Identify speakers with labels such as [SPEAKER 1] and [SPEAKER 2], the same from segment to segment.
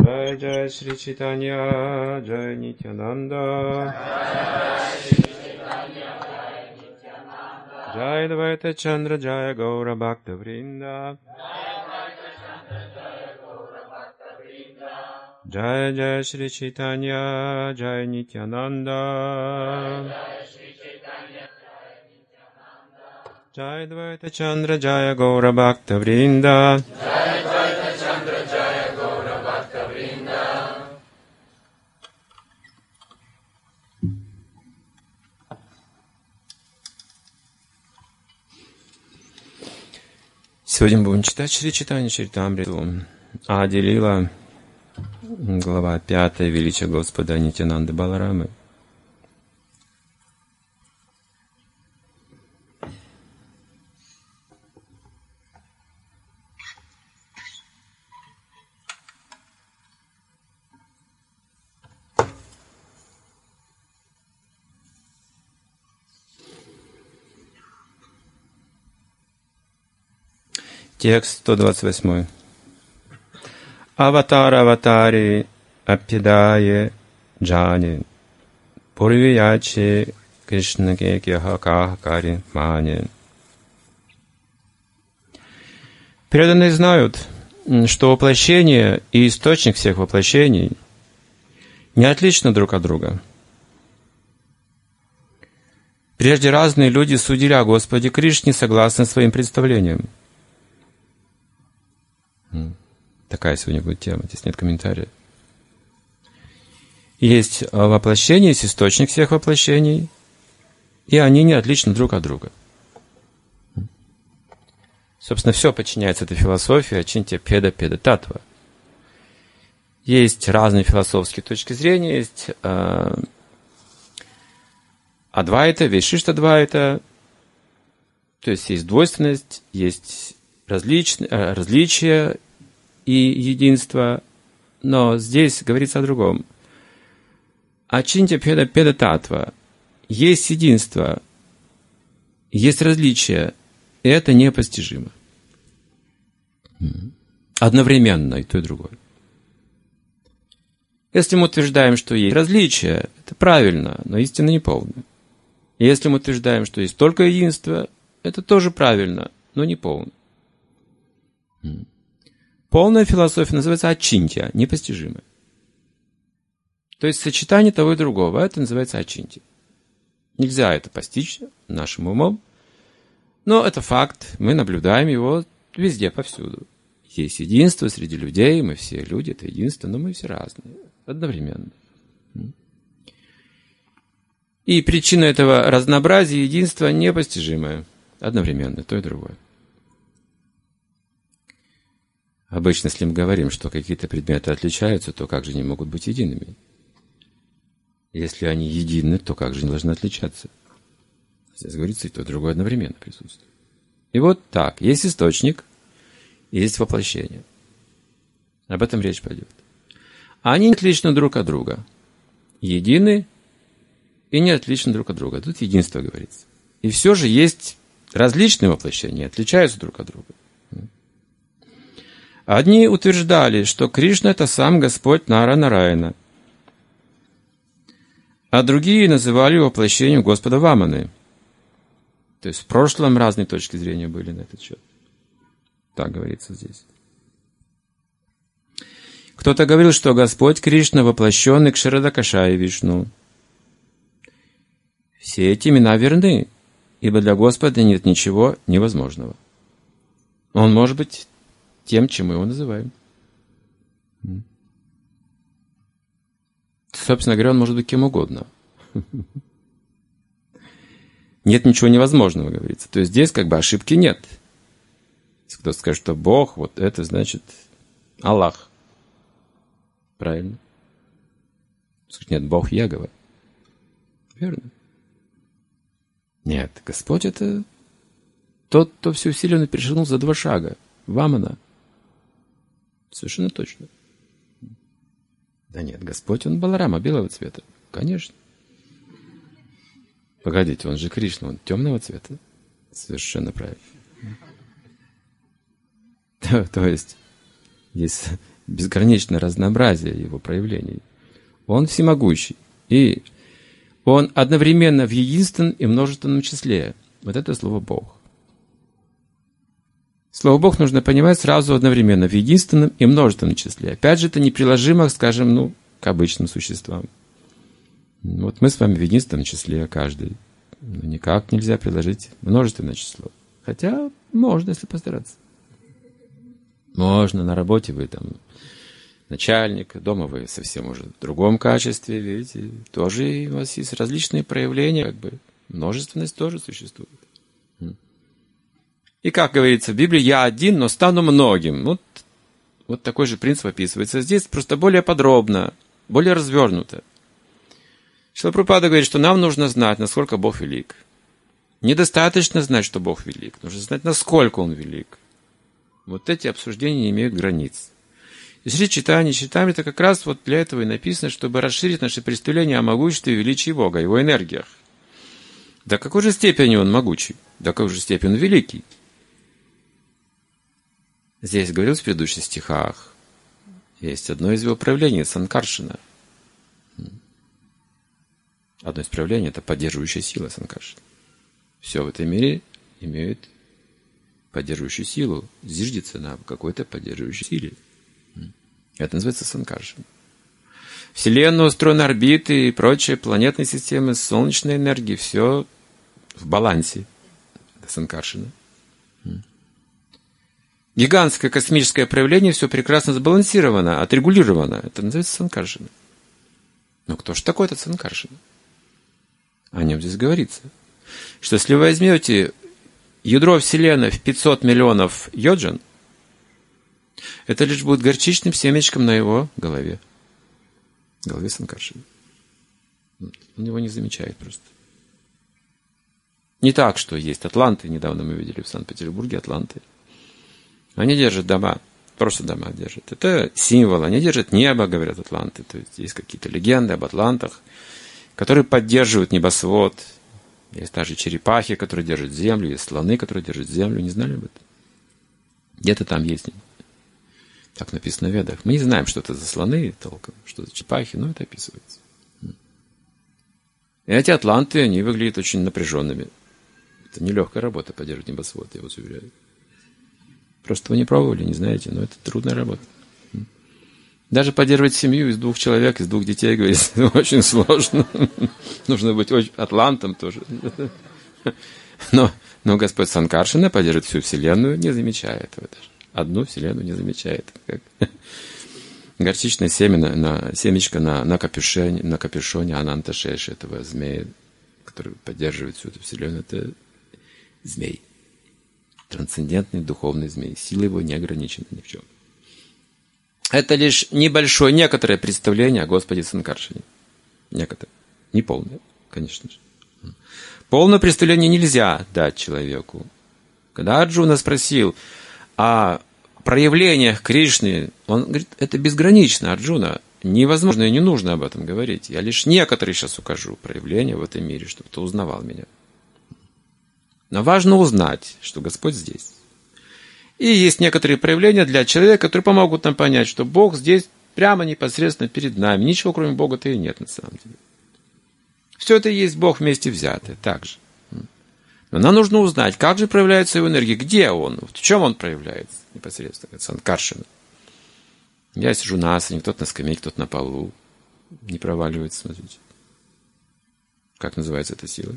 [SPEAKER 1] Jai Jai Shri Chaitanya, Jai Nityananda, Jai Dvaita Chandra, Jai Gaura Bhakta Vrinda, Jai Jai Shri Chaitanya, Jai Nityananda, Jai Dvaita Chandra, Jai Gaura Bhakta Vrinda, Сегодня мы будем читать Шри Чайтанья Чаритамриту, Ади Лила, глава 5, величие Господа Нитьянанды Баларамы. Текст 128. Аватар аватари апидае джани пурвияче Кришнаке кяхакахакари мани. Преданные знают, что воплощение и источник всех воплощений не отличны друг от друга. Прежде разные люди судили о Господе Кришне согласно своим представлениям. Такая сегодня будет тема, здесь нет комментариев. Есть воплощение, есть источник всех воплощений, и они не отличны друг от друга. Собственно, все подчиняется этой философии Ачинтья Педа Педа Татва. Есть разные философские точки зрения, есть Адвайта, Вишиштадвайта, то есть двойственность, есть различия и единство, но здесь говорится о другом. Ачинтья Педа Педа Татва. Есть единство, есть различие, и это непостижимо. Одновременно и то, и другое. Если мы утверждаем, что есть различие, это правильно, но истина неполная. Если мы утверждаем, что есть только единство, это тоже правильно, но не полно. Полная философия называется ачинтья, непостижимая. То есть сочетание того и другого, это называется ачинтья. Нельзя это постичь нашим умом, но это факт, мы наблюдаем его везде, повсюду. Есть единство среди людей, мы все люди, это единство, но мы все разные, одновременно. И причина этого разнообразия единства непостижимая, одновременно, то и другое. Обычно, если мы говорим, что какие-то предметы отличаются, то как же они могут быть едиными? Если они едины, то как же они должны отличаться? Здесь говорится, и то, и другое одновременно присутствует. И вот так. Есть источник, есть воплощение. Об этом речь пойдет. Они не отличны друг от друга. Едины и не отличны друг от друга. Тут единство говорится. И все же есть различные воплощения, отличаются друг от друга. Одни утверждали, что Кришна – это сам Господь Нара-Нараяна, а другие называли его воплощением Господа Ваманы. То есть в прошлом разные точки зрения были на этот счет. Так говорится здесь. Кто-то говорил, что Господь Кришна воплощенный Кшарадакашая Вишну. Все эти имена верны, ибо для Господа нет ничего невозможного. Он может быть тем, чем мы его называем. Собственно говоря, он может быть кем угодно. Нет ничего невозможного, говорится. То есть здесь как бы ошибки нет. Если кто-то скажет, что Бог, вот это значит Аллах. Правильно? Скажет, нет, Бог Ягова. Верно? Нет, Господь это тот, кто всеусиленно перешагнул за 2 шага. Вамана. Совершенно точно. Да нет, Господь, он Баларама, белого цвета. Конечно. Погодите, он же Кришна, он темного цвета. Совершенно правильно. То есть безграничное разнообразие его проявлений. Он всемогущий. И он одновременно в единственном и множественном числе. Вот это слово «Бог». Слово «Бог» нужно понимать сразу одновременно в единственном и множественном числе. Опять же, это неприложимо, скажем, к обычным существам. Вот мы с вами в единственном числе каждый. Но никак нельзя приложить множественное число. Хотя можно, если постараться. Можно, на работе вы там начальник, дома вы совсем уже в другом качестве, видите. Тоже у вас есть различные проявления, множественность тоже существует. И как говорится в Библии, я один, но стану многим. Вот такой же принцип описывается здесь, просто более подробно, более развернуто. Шрила Прабхупада говорит, что нам нужно знать, насколько Бог велик. Недостаточно знать, что Бог велик. Нужно знать, насколько Он велик. Вот эти обсуждения не имеют границ. И Шри Чайтанья Чаритамрит это как раз вот для этого и написано, чтобы расширить наше представление о могуществе и величии Бога, о Его энергиях. До какой же степени Он могучий? До какой же степени Он великий? Здесь говорилось в предыдущих стихах. Есть одно из его проявлений – санкаршана. Одно из проявлений – это поддерживающая сила санкаршана. Все в этом мире имеет поддерживающую силу, зиждется на какой-то поддерживающей силе. Это называется санкаршана. Вселенная устроена, орбиты и прочие планетные системы, солнечной энергии, все в балансе. Это санкаршана. Гигантское космическое проявление, все прекрасно сбалансировано, отрегулировано. Это называется санкаршана. Но кто же такой этот санкаршана? О нем здесь говорится. Что если вы возьмете ядро Вселенной в 500 миллионов йоджан, это лишь будет горчичным семечком на его голове. Голове санкаршана. Он его не замечает просто. Не так, что есть атланты. Недавно мы видели в Санкт-Петербурге атланты. Они держат дома, просто дома держат. Это символ, они держат небо, говорят атланты. То есть есть какие-то легенды об атлантах, которые поддерживают небосвод. Есть даже черепахи, которые держат землю, есть слоны, которые держат землю. Не знали об этом? Где-то там есть. Так написано в Ведах. Мы не знаем, что это за слоны толком, что за черепахи, но это описывается. И эти атланты, они выглядят очень напряженными. Это нелегкая работа поддерживать небосвод, я вас уверяю. Просто вы не пробовали, не знаете, но это трудная работа. Даже поддерживать семью из 2 человек, из 2 детей, говорится, очень сложно. Нужно быть очень атлантом тоже. Но Господь Санкаршана поддерживает всю Вселенную, не замечая этого даже. Одну Вселенную не замечает. Как горчичное семечко на капюшоне Ананта Шеши, этого змея, который поддерживает всю эту Вселенную, это змей. Трансцендентный духовный змей. Сила его не ограничена ни в чем. Это лишь некоторое представление о Господе Санкаршане. Некоторое. Не полное, конечно же. Полное представление нельзя дать человеку. Когда Арджуна спросил о проявлениях Кришны, он говорит, это безгранично, Арджуна. Невозможно и не нужно об этом говорить. Я лишь некоторые сейчас укажу проявления в этом мире, чтобы кто узнавал меня. Но важно узнать, что Господь здесь. И есть некоторые проявления для человека, которые помогут нам понять, что Бог здесь прямо непосредственно перед нами. Ничего, кроме Бога-то и нет на самом деле. Все это и есть Бог вместе взятый, так же. Но нам нужно узнать, как же проявляется его энергия, где он, в чем он проявляется непосредственно, как Санкаршана. Я сижу на асане, кто-то на скамейке, кто-то на полу. Не проваливается, смотрите. Как называется эта сила?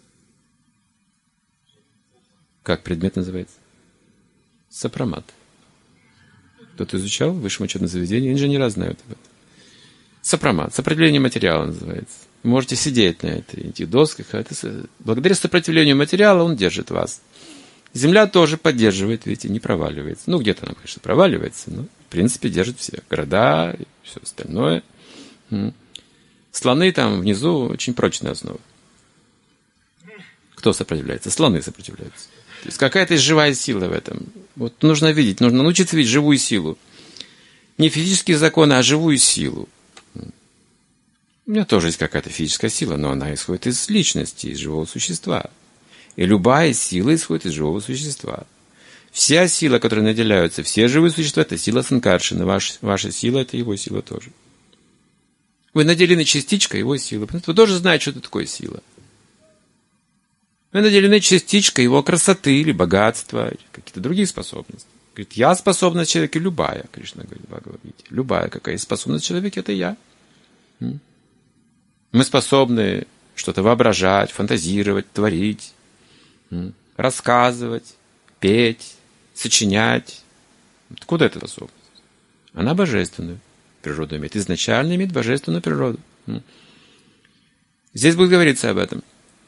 [SPEAKER 1] Как предмет называется? Сопромат. Кто-то изучал в высшем учебном заведении, инженера знают об этом. Сопромат. Сопротивление материала называется. Вы можете сидеть на этих досках. Благодаря сопротивлению материала он держит вас. Земля тоже поддерживает, видите, не проваливается. Где-то она, конечно, проваливается, но в принципе держит все. Города и все остальное. Слоны там внизу очень прочная основа. Кто сопротивляется? Слоны сопротивляются. То есть какая-то живая сила в этом. Вот нужно видеть, нужно научиться видеть живую силу. Не физические законы, а живую силу. У меня тоже есть какая-то физическая сила, но она исходит из личности, из живого существа. И любая сила исходит из живого существа. Вся сила, которой наделяются все живые существа, это сила Санкаршина. Ваша сила – это его сила тоже. Вы наделены частичкой его силы. Вы тоже знаете, что это такое сила. Вы наделены частичкой его красоты или богатства, или какие-то другие способности. Говорит, я способность человека любая, Кришна говорит в Бхагавад-гите. Любая какая способность человека, это я. Мы способны что-то воображать, фантазировать, творить, рассказывать, петь, сочинять. Откуда эта способность? Она божественную природу имеет. Изначально имеет божественную природу. Здесь будет говориться об этом.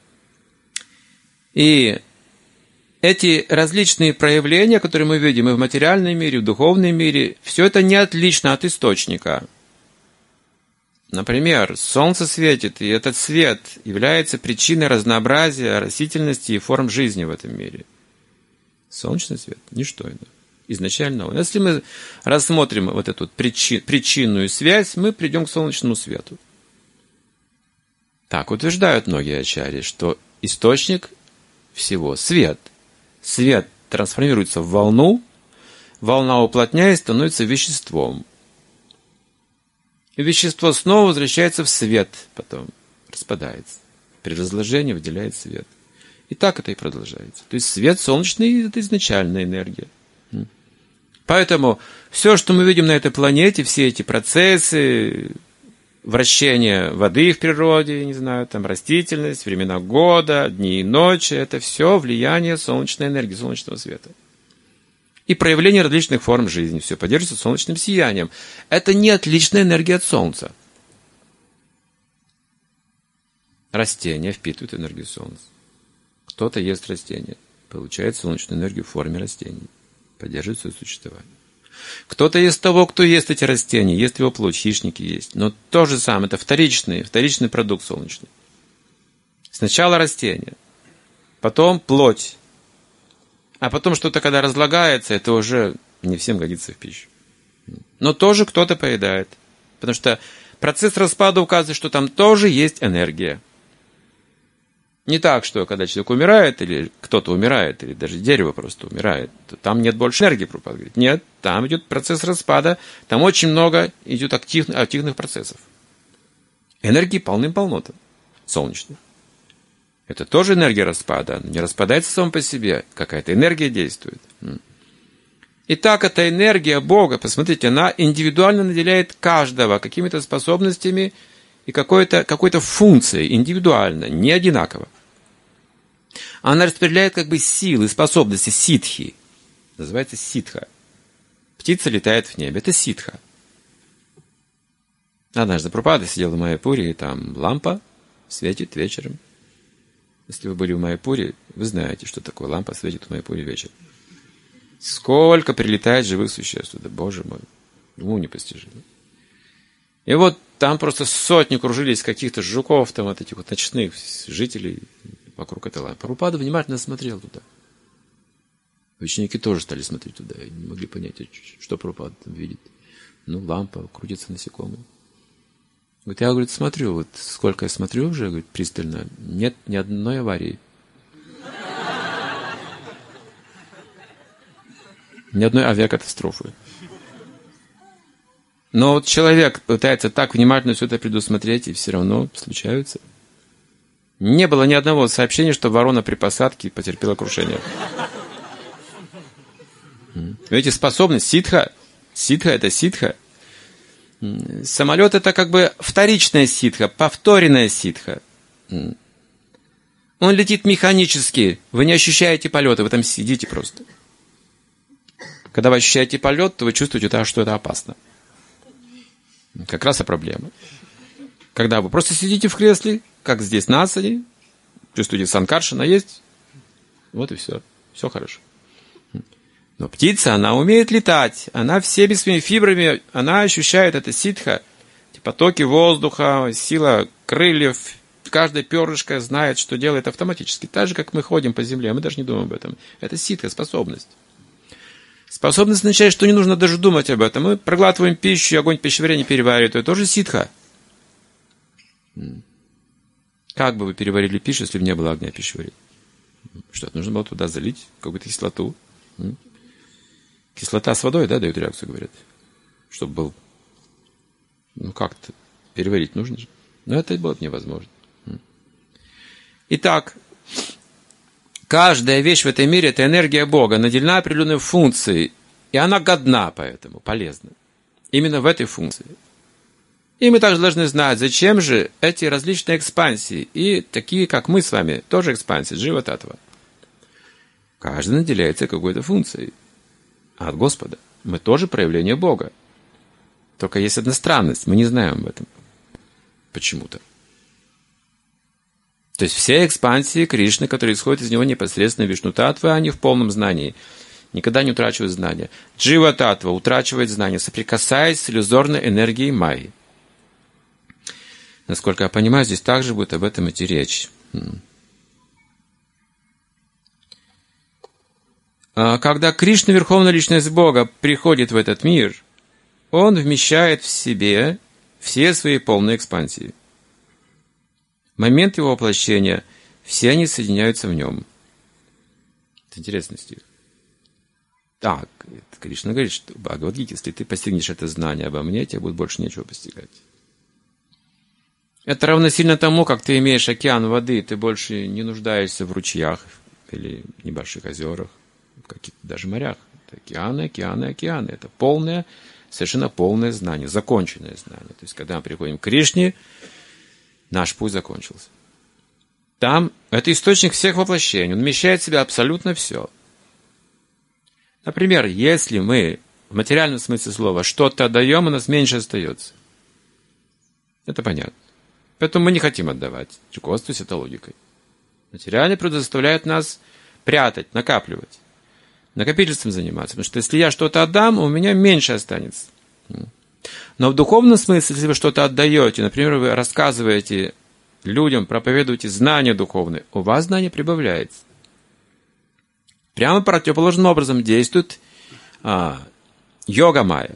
[SPEAKER 1] И эти различные проявления, которые мы видим и в материальном мире, и в духовном мире, все это не отлично от источника. Например, солнце светит, и этот свет является причиной разнообразия растительности и форм жизни в этом мире. Солнечный свет – ничто иное. Изначально он. Если мы рассмотрим вот эту причинную связь, мы придем к солнечному свету. Так утверждают многие ачарьи, что источник всего – свет. Свет трансформируется в волну, волна, уплотняясь, становится веществом. И вещество снова возвращается в свет, потом распадается. При разложении выделяет свет. И так это и продолжается. То есть свет солнечный – это изначальная энергия. Поэтому все, что мы видим на этой планете, все эти процессы, вращение воды в природе, не знаю, там растительность, времена года, дни и ночи, это все влияние солнечной энергии, солнечного света. И проявление различных форм жизни, все поддерживается солнечным сиянием. Это не отличная энергия от солнца. Растения впитывают энергию солнца. Кто-то ест растения, получает солнечную энергию в форме растений, поддерживает свое существование. Кто-то ест того, кто ест эти растения, ест его плоть, хищники есть. Но то же самое, это вторичный продукт солнечный. Сначала растение, потом плоть, а потом что-то, когда разлагается, это уже не всем годится в пищу. Но тоже кто-то поедает, потому что процесс распада указывает, что там тоже есть энергия. Не так, что когда человек умирает, или кто-то умирает, или даже дерево просто умирает, то там нет больше энергии, Прабхупада говорит. Нет, там идет процесс распада, там очень много идет активных процессов. Энергии полным-полно там, солнечной. Это тоже энергия распада, она не распадается сама по себе, какая-то энергия действует. Итак, эта энергия Бога, посмотрите, она индивидуально наделяет каждого какими-то способностями и какой-то функцией, индивидуально, не одинаково. Она распределяет как бы силы, способности, ситхи. Называется ситха. Птица летает в небе. Это ситха. Однажды Прабхупада сидел в Майяпуре, и там лампа светит вечером. Если вы были в Майяпуре, вы знаете, что такое лампа светит в Майяпуре вечером. Сколько прилетает живых существ туда, Боже мой, уму непостижимо. И вот там просто сотни кружились каких-то жуков, там вот этих вот ночных жителей вокруг этой лампы. Прабхупада внимательно смотрел туда. Ученики тоже стали смотреть туда, и не могли понять, что Прабхупада там видит. Ну, лампа, крутятся насекомые. Говорит, я, говорит, смотрю, вот сколько я смотрю уже, говорит, пристально, нет ни одной аварии. Ни одной авиакатастрофы. Но вот человек пытается так внимательно все это предусмотреть, и все равно случаются. Не было ни одного сообщения, что ворона при посадке потерпела крушение. Видите, способность ситха. Ситха – это ситха. Самолет – это как бы вторичная ситха, повторенная ситха. Он летит механически. Вы не ощущаете полета, вы там сидите просто. Когда вы ощущаете полет, то вы чувствуете, что это опасно. Как раз и проблема. Когда вы просто сидите в кресле, как здесь на асане, чувствуете санкаршана есть, вот и все. Все хорошо. Но птица, она умеет летать. Она всеми своими фибрами, она ощущает это ситха. Потоки воздуха, сила крыльев. Каждое перышко знает, что делает автоматически. Так же, как мы ходим по земле, мы даже не думаем об этом. Это ситха, способность. Способность означает, что не нужно даже думать об этом. Мы проглатываем пищу, и огонь пищеварения переваривает. Это тоже ситха. Как бы вы переварили пищу, если бы не было огня пищеварения? Что, нужно было туда залить какую-то кислоту? Кислота с водой, да, дают реакцию, говорят. Чтобы был... как-то переварить нужно же. Но это будет невозможно. Итак, каждая вещь в этом мире – это энергия Бога, наделена определенной функцией, и она годна поэтому, полезна. Именно в этой функции. И мы также должны знать, зачем же эти различные экспансии, и такие, как мы с вами, тоже экспансии, Джива-Таттва. Каждый наделяется какой-то функцией от Господа. Мы тоже проявление Бога. Только есть одна странность, мы не знаем об этом. Почему-то. То есть все экспансии Кришны, которые исходят из него непосредственно Вишну-Таттвы, они в полном знании. Никогда не утрачивают знания. Джива-Таттва утрачивает знания, соприкасаясь с иллюзорной энергией Майи. Насколько я понимаю, здесь также будет об этом идти речь. Когда Кришна, Верховная Личность Бога, приходит в этот мир, Он вмещает в себе все свои полные экспансии. В момент Его воплощения все они соединяются в Нем. Это интересный стих. Так, Кришна говорит, что Бхагавад-гите, если ты постигнешь это знание обо мне, тебе будет больше нечего постигать. Это равносильно тому, как ты имеешь океан воды, ты больше не нуждаешься в ручьях или небольших озерах, в каких-то даже морях. Это океаны, океаны, океаны. Это полное, совершенно полное знание, законченное знание. То есть, когда мы приходим к Кришне, наш путь закончился. Там это источник всех воплощений. Он вмещает в себя абсолютно все. Например, если мы в материальном смысле слова что-то отдаем, у нас меньше остается. Это понятно. Поэтому мы не хотим отдавать, руководствуясь этой логикой. Материальный труд заставляет нас прятать, накапливать, накопительством заниматься. Потому что если я что-то отдам, у меня меньше останется. Но в духовном смысле, если вы что-то отдаете, например, вы рассказываете людям, проповедуете знания духовные, у вас знание прибавляется. Прямо противоположным образом действует йога майя.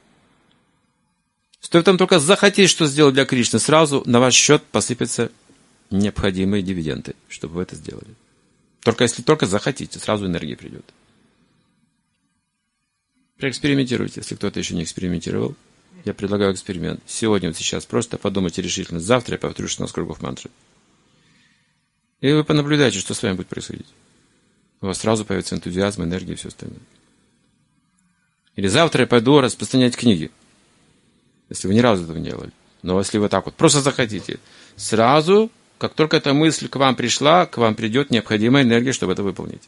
[SPEAKER 1] Стоит там только захотеть, что сделать для Кришны, сразу на ваш счет посыпятся необходимые дивиденды, чтобы вы это сделали. Только если только захотите, сразу энергия придет. Проэкспериментируйте, если кто-то еще не экспериментировал. Я предлагаю эксперимент. Сегодня, вот сейчас, просто подумайте решительно. Завтра я повторю 16 кругов мантры. И вы понаблюдайте, что с вами будет происходить. У вас сразу появится энтузиазм, энергия и все остальное. Или завтра я пойду распространять книги. Если вы ни разу этого не делали. Но если вы так вот просто захотите, сразу, как только эта мысль к вам пришла, к вам придет необходимая энергия, чтобы это выполнить.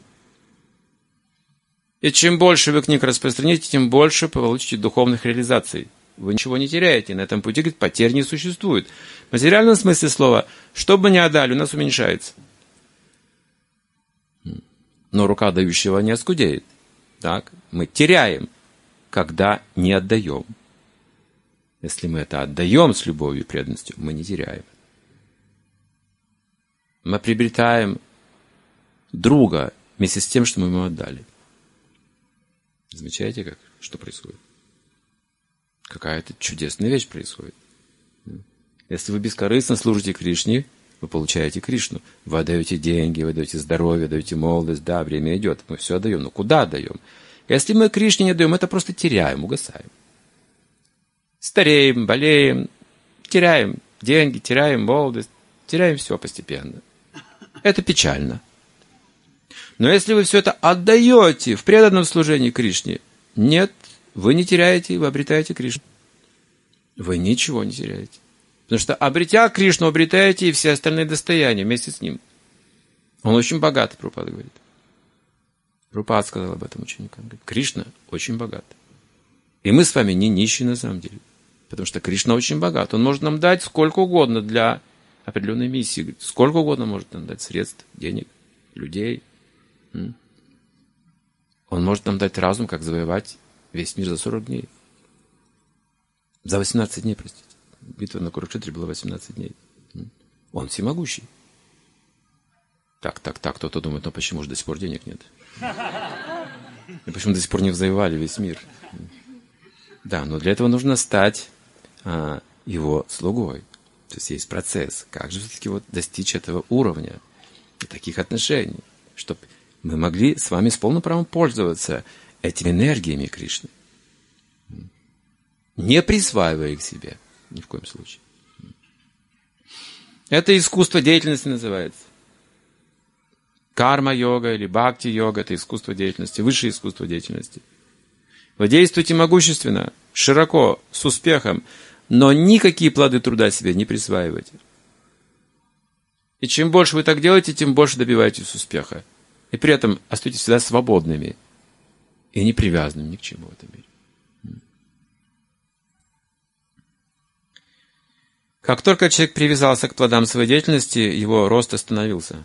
[SPEAKER 1] И чем больше вы книг распространите, тем больше получите духовных реализаций. Вы ничего не теряете. На этом пути, говорит, потерь не существует. В материальном смысле слова, что бы ни отдали, у нас уменьшается. Но рука дающего не оскудеет. Так? Мы теряем, когда не отдаем. Если мы это отдаем с любовью и преданностью, мы не теряем. Мы приобретаем друга вместе с тем, что мы ему отдали. Замечаете, что происходит? Какая-то чудесная вещь происходит. Если вы бескорыстно служите Кришне, вы получаете Кришну. Вы отдаете деньги, вы отдаете здоровье, отдаете молодость. Да, время идет, мы все отдаем. Но куда отдаем? Если мы Кришне не отдаем, это просто теряем, угасаем. Стареем, болеем, теряем деньги, теряем молодость, теряем все постепенно. Это печально. Но если вы все это отдаете в преданном служении Кришне, нет, вы не теряете, вы обретаете Кришну. Вы ничего не теряете. Потому что, обретя Кришну, обретаете и все остальные достояния вместе с ним. Он очень богат, Прабхупада говорит. Прабхупада сказал об этом ученикам. Говорит, Кришна очень богат. И мы с вами не нищие на самом деле. Потому что Кришна очень богат. Он может нам дать сколько угодно для определенной миссии. Сколько угодно может нам дать средств, денег, людей. Он может нам дать разум, как завоевать весь мир за 40 дней. За 18 дней, простите. Битва на Курукшетре была 18 дней. Он всемогущий. Так, кто-то думает, ну почему же до сих пор денег нет? И почему до сих пор не завоевали весь мир? Да, но для этого нужно стать его слугой. То есть процесс. Как же все-таки достичь этого уровня и таких отношений, чтобы мы могли с вами с полным правом пользоваться этими энергиями Кришны, не присваивая их себе, ни в коем случае. Это искусство деятельности называется. Карма-йога или бхакти-йога – это искусство деятельности, высшее искусство деятельности. Вы действуете могущественно, широко, с успехом, но никакие плоды труда себе не присваивайте. И чем больше вы так делаете, тем больше добиваетесь успеха. И при этом остаетесь всегда свободными и не привязанными ни к чему в этом мире. Как только человек привязался к плодам своей деятельности, его рост остановился.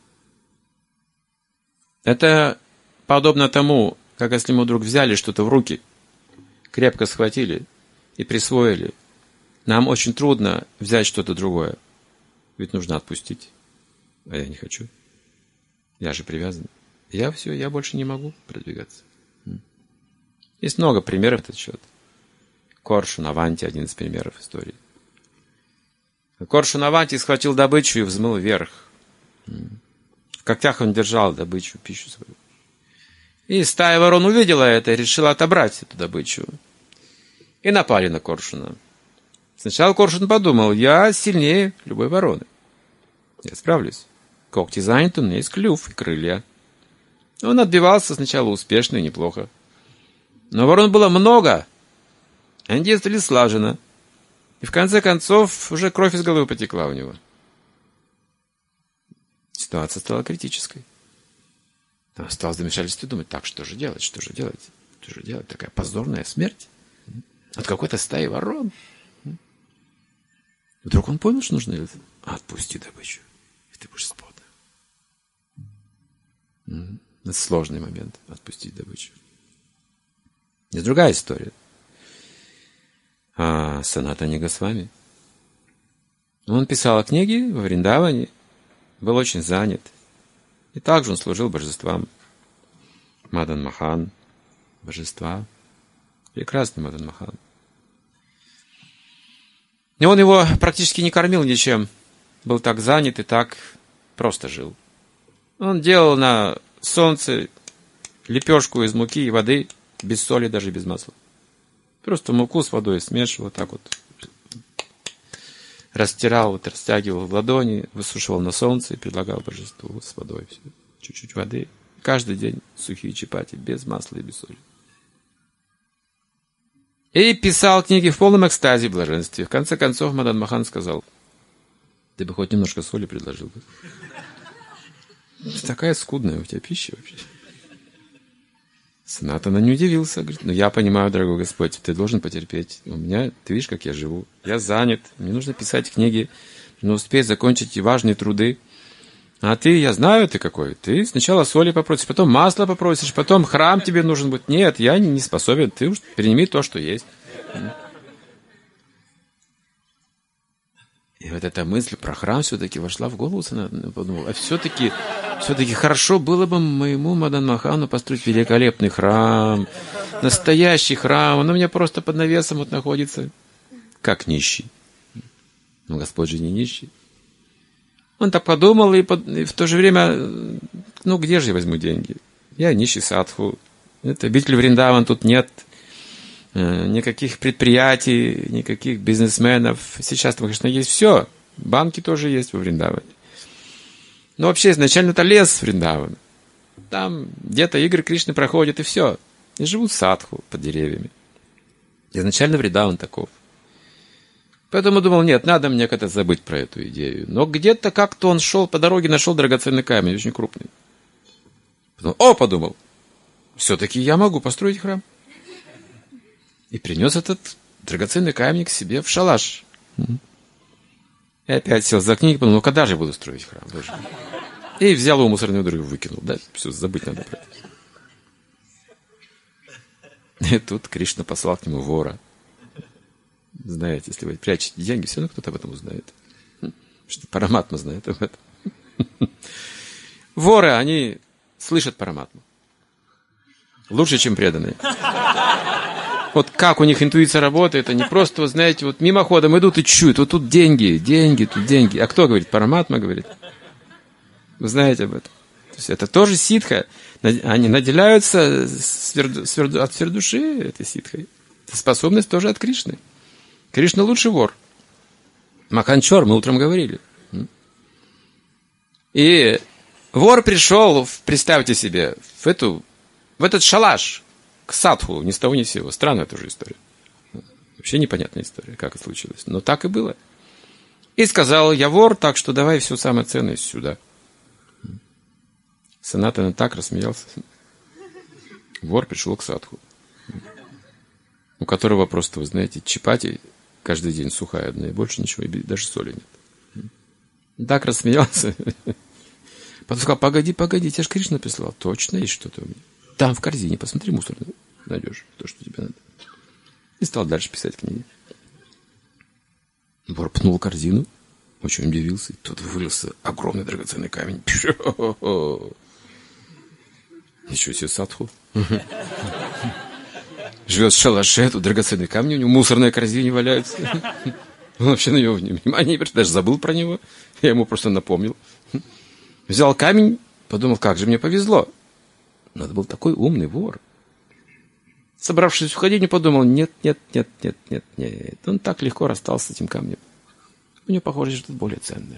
[SPEAKER 1] Это подобно тому, как если мы вдруг взяли что-то в руки, крепко схватили и присвоили. Нам очень трудно взять что-то другое. Ведь нужно отпустить. А я не хочу. Я же привязан. Я больше не могу продвигаться. Есть много примеров на этот счет. Коршун Аванти – один из примеров истории. Коршун Аванти схватил добычу и взмыл вверх. В когтях он держал добычу, пищу свою. И стая ворон увидела это и решила отобрать эту добычу. И напали на Коршуна. Сначала Коршун подумал, я сильнее любой вороны. Я справлюсь. Когти заняты, у меня есть клюв и крылья. Он отбивался сначала успешно и неплохо. Но ворон было много. Они действовали слаженно. И в конце концов уже кровь из головы потекла у него. Ситуация стала критической. Он стал в замешательстве думать, так, что же делать, что же делать? Что же делать? Такая позорная смерть от какой-то стаи ворон. Вдруг он понял, что нужно отпусти добычу, и ты будешь свободным. Это сложный момент, отпустить добычу. Есть другая история. Санатани Госвами. Он писал книги во Вриндаване, был очень занят. И также он служил божествам. Мадан Махан, божества. Прекрасный Мадан Махан. И он его практически не кормил ничем. Был так занят и так просто жил. Он делал на солнце лепешку из муки и воды, без соли, даже без масла. Просто муку с водой смешивал, так вот растирал, вот, растягивал в ладони, высушивал на солнце и предлагал божеству с водой. Все. Чуть-чуть воды. Каждый день сухие чапати, без масла и без соли. И писал книги в полном экстазе и блаженстве. В конце концов Мадан Махан сказал, ты бы хоть немножко соли предложил. Такая скудная у тебя пища вообще. Санатана не удивился. Говорит, я понимаю, дорогой Господь, ты должен потерпеть. У меня, ты видишь, как я живу. Я занят, мне нужно писать книги, нужно успеть закончить и важные труды. А ты, я знаю, ты какой. Ты сначала соли попросишь, потом масло попросишь, потом храм тебе нужен будет. Нет, я не способен. Ты уж переними то, что есть. И вот эта мысль про храм все-таки вошла в голову Санатана. Подумал, а все-таки хорошо было бы моему Мадан Махану построить великолепный храм, настоящий храм. Он у меня просто под навесом вот находится, как нищий. Но Господь же не нищий. Он так подумал, и в то же время, где же я возьму деньги? Я нищий садху. Это обитель Вриндаван, тут нет никаких предприятий, никаких бизнесменов. Сейчас, конечно, есть все. Банки тоже есть во Вриндаване. Но вообще изначально это лес Вриндавана. Там где-то игры Кришны проходят, и все. И живут садху под деревьями. Изначально Вриндаван таков. Поэтому думал, нет, надо мне как-то забыть про эту идею. Но где-то как-то он шел по дороге, нашел драгоценный камень, очень крупный. Потом, подумал, все-таки я могу построить храм. И принес этот драгоценный камень к себе в шалаш. И опять сел за книгу, подумал, когда же я буду строить храм? Боже. И взял его мусорную ведро и выкинул. Да, все, забыть надо про это. И тут Кришна послал к нему вора. Знаете, если вы прячете деньги, все равно кто-то об этом узнает. Что Параматма знает об этом. Воры, они слышат Параматму. Лучше, чем преданные. Вот как у них интуиция работает, они просто, вы знаете, вот мимоходом идут и чуют. Вот тут деньги. А кто говорит? Параматма говорит. Вы знаете об этом. То есть это тоже ситха. Они наделяются от сверхдуши этой ситхой. Это способность тоже от Кришны. Кришна лучший вор. Маханчор, мы утром говорили. И вор пришел, представьте себе, в этот шалаш к садху, ни с того ни с сего. Странная тоже история. Вообще непонятная история, как это случилось. Но так и было. И сказал: я вор, так что давай все самое ценное сюда. Санатана так рассмеялся. Вор пришел к садху, у которого просто, вы знаете, чапати каждый день сухая одна, и больше ничего, и даже соли нет. Так рассмеялся. Потом сказал: погоди, тебя же Кришна прислал. Точно есть что-то у меня. Там в корзине, посмотри, мусор найдешь, то, что тебе надо. И стал дальше писать книги. Вор пнул корзину, очень удивился, и тут вылился огромный драгоценный камень. Ничего себе, садху. Живет в шалаше, тут драгоценные камни, у него мусорные корзины валяются. Он вообще на него внимания не обращает, даже забыл про него. Я ему просто напомнил. Взял камень, подумал: как же мне повезло. Но это был такой умный вор. Собравшись уходить, не подумал: нет. Он так легко расстался с этим камнем. У него, похоже, что-то более ценное.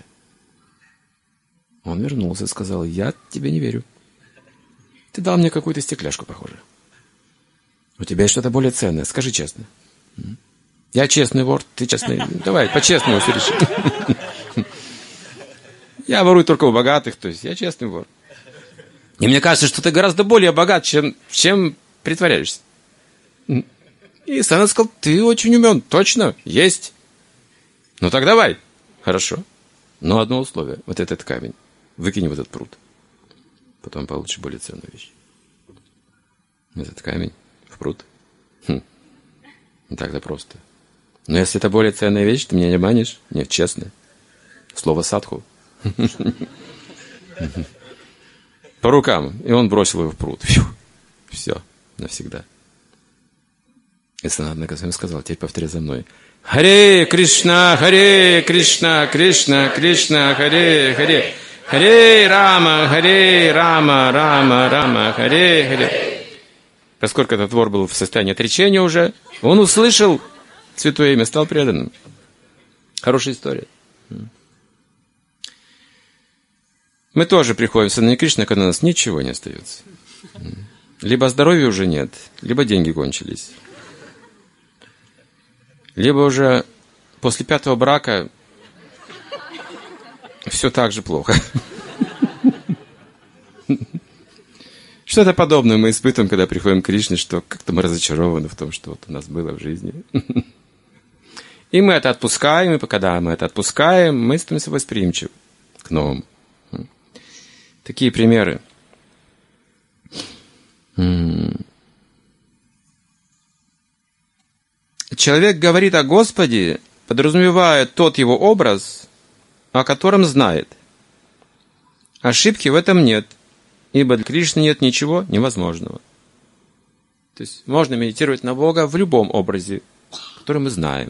[SPEAKER 1] Он вернулся и сказал: я тебе не верю. Ты дал мне какую-то стекляшку, похоже. У тебя есть что-то более ценное, скажи честно. Я честный вор, ты честный. Давай, по-честному все решим. Я ворую только у богатых, то есть я честный вор. И мне кажется, что ты гораздо более богат, чем притворяешься. И Санат сказал: ты очень умен, точно, есть. Ну так давай. Хорошо. Но одно условие: вот этот камень выкини в этот пруд. Потом получишь более ценную вещь. Этот камень в пруд. Не так-то просто. Но если это более ценная вещь, ты меня не обманешь. Нет, честно. Слово садху. По рукам. И он бросил его в пруд. Все. Навсегда. И Санат Госвами сказал: теперь повтори за мной. Харе Кришна, Кришна, Кришна, Харе. Харе Рама, Рама, Харе. Поскольку этот вор был в состоянии отречения уже, он услышал святое имя, стал преданным. Хорошая история. Мы тоже приходим в сознание Кришны, когда у нас ничего не остается. Либо здоровья уже нет, либо деньги кончились. Либо уже после 5-го брака все так же плохо. Что-то подобное мы испытываем, когда приходим к Кришне, что как-то мы разочарованы в том, что вот у нас было в жизни. И мы это отпускаем, и когда мы это отпускаем, мы становимся восприимчивы к новому. Такие примеры. Человек говорит о Господе, подразумевая тот его образ, о котором знает. Ошибки в этом нет, ибо для Кришны нет ничего невозможного. То есть можно медитировать на Бога в любом образе, который мы знаем.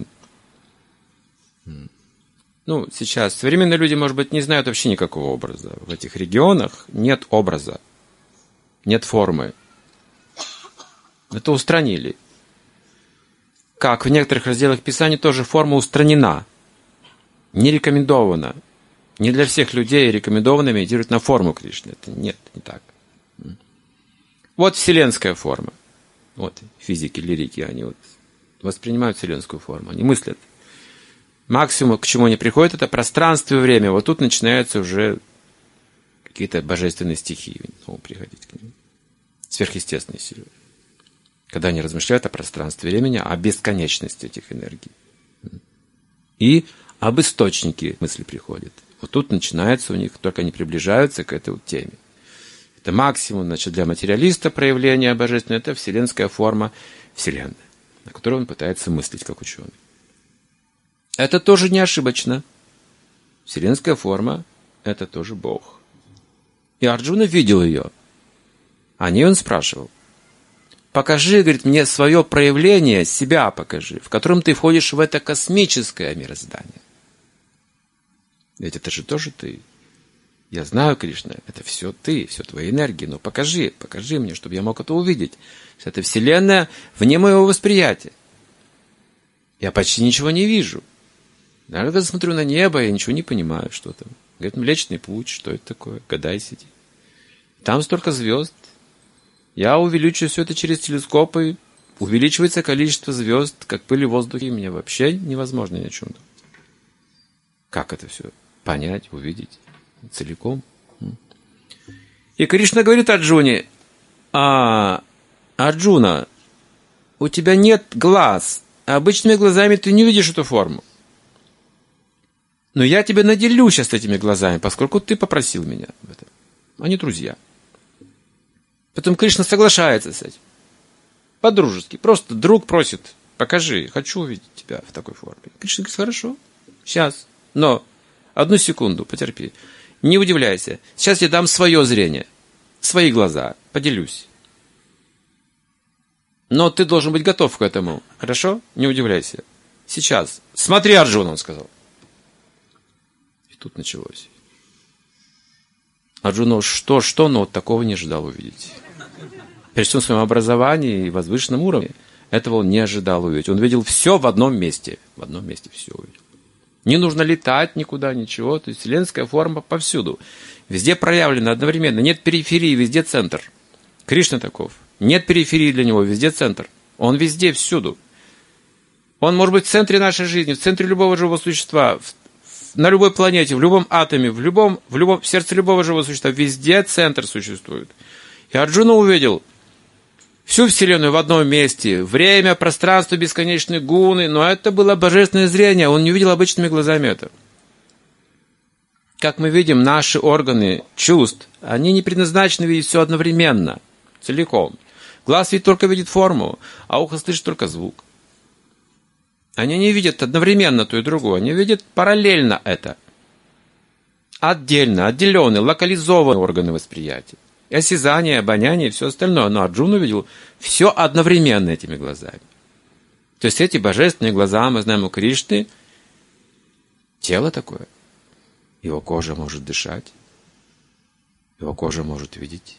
[SPEAKER 1] Ну, сейчас современные люди, может быть, не знают вообще никакого образа. В этих регионах нет образа, нет формы. Это устранили. Как в некоторых разделах Писания тоже форма устранена. Не рекомендована. Не для всех людей рекомендовано медитировать на форму Кришны. Это нет, не так. Вот вселенская форма. Вот физики, лирики, они вот воспринимают вселенскую форму. Они мыслят. Максимум, к чему они приходят, это пространство и время. Вот тут начинаются уже какие-то божественные стихии приходить к ним. Сверхъестественные силы. Когда они размышляют о пространстве и времени, о бесконечности этих энергий. И об источнике мысли приходит. Вот тут начинается у них, только они приближаются к этой вот теме. Это максимум, значит, для материалиста проявления божественного, это вселенская форма Вселенной, на которой он пытается мыслить как ученый. Это тоже не ошибочно. Вселенская форма – это тоже Бог. И Арджуна видел ее. О ней он спрашивал. Покажи, говорит, мне свое проявление, себя покажи, в котором ты входишь в это космическое мироздание. Ведь это же тоже ты. Я знаю, Кришна, это все ты, все твои энергии, но покажи мне, чтобы я мог это увидеть. Это Вселенная вне моего восприятия. Я почти ничего не вижу. Даже когда смотрю на небо, я ничего не понимаю, что там. Говорит, Млечный Путь, что это такое? Гадай, сиди. Там столько звезд. Я увеличиваю все это через телескопы. Увеличивается количество звезд, как пыли в воздухе. Мне вообще невозможно ни о чем думать. Как это все понять, увидеть целиком? И Кришна говорит Арджуне: Арджуна, у тебя нет глаз. Обычными глазами ты не видишь эту форму. Но я тебя наделю сейчас этими глазами, поскольку ты попросил меня об этом. Они друзья. Потом Кришна соглашается с этим. По-дружески. Просто друг просит: покажи, хочу увидеть тебя в такой форме. Кришна говорит: хорошо, сейчас. Но одну секунду, потерпи. Не удивляйся. Сейчас я дам свое зрение, свои глаза, поделюсь. Но ты должен быть готов к этому. Хорошо? Не удивляйся. Сейчас. Смотри, Арджуна, он сказал. И тут началось. Арджуна что, но вот такого не ожидал увидеть. При всем своем образовании и возвышенном уровне этого он не ожидал увидеть. Он видел все в одном месте. В одном месте все увидел. Не нужно летать никуда, ничего. То есть вселенская форма повсюду. Везде проявлена одновременно. Нет периферии, везде центр. Кришна таков. Нет периферии для него, везде центр. Он везде, всюду. Он может быть в центре нашей жизни, в центре любого живого существа, на любой планете, в любом атоме, в сердце любого живого существа. Везде центр существует. И Арджуна увидел всю Вселенную в одном месте. Время, пространство, бесконечные гуны. Но это было божественное зрение. Он не видел обычными глазами это. Как мы видим, наши органы чувств, они не предназначены видеть все одновременно, целиком. Глаз ведь только видит форму, а ухо слышит только звук. Они не видят одновременно то и другое. Они видят параллельно это. Отдельно, отделенные, локализованные органы восприятия. И осязание, обоняние и все остальное. Но Арджуна увидел все одновременно этими глазами. То есть эти божественные глаза, мы знаем у Кришны, тело такое. Его кожа может дышать. Его кожа может видеть.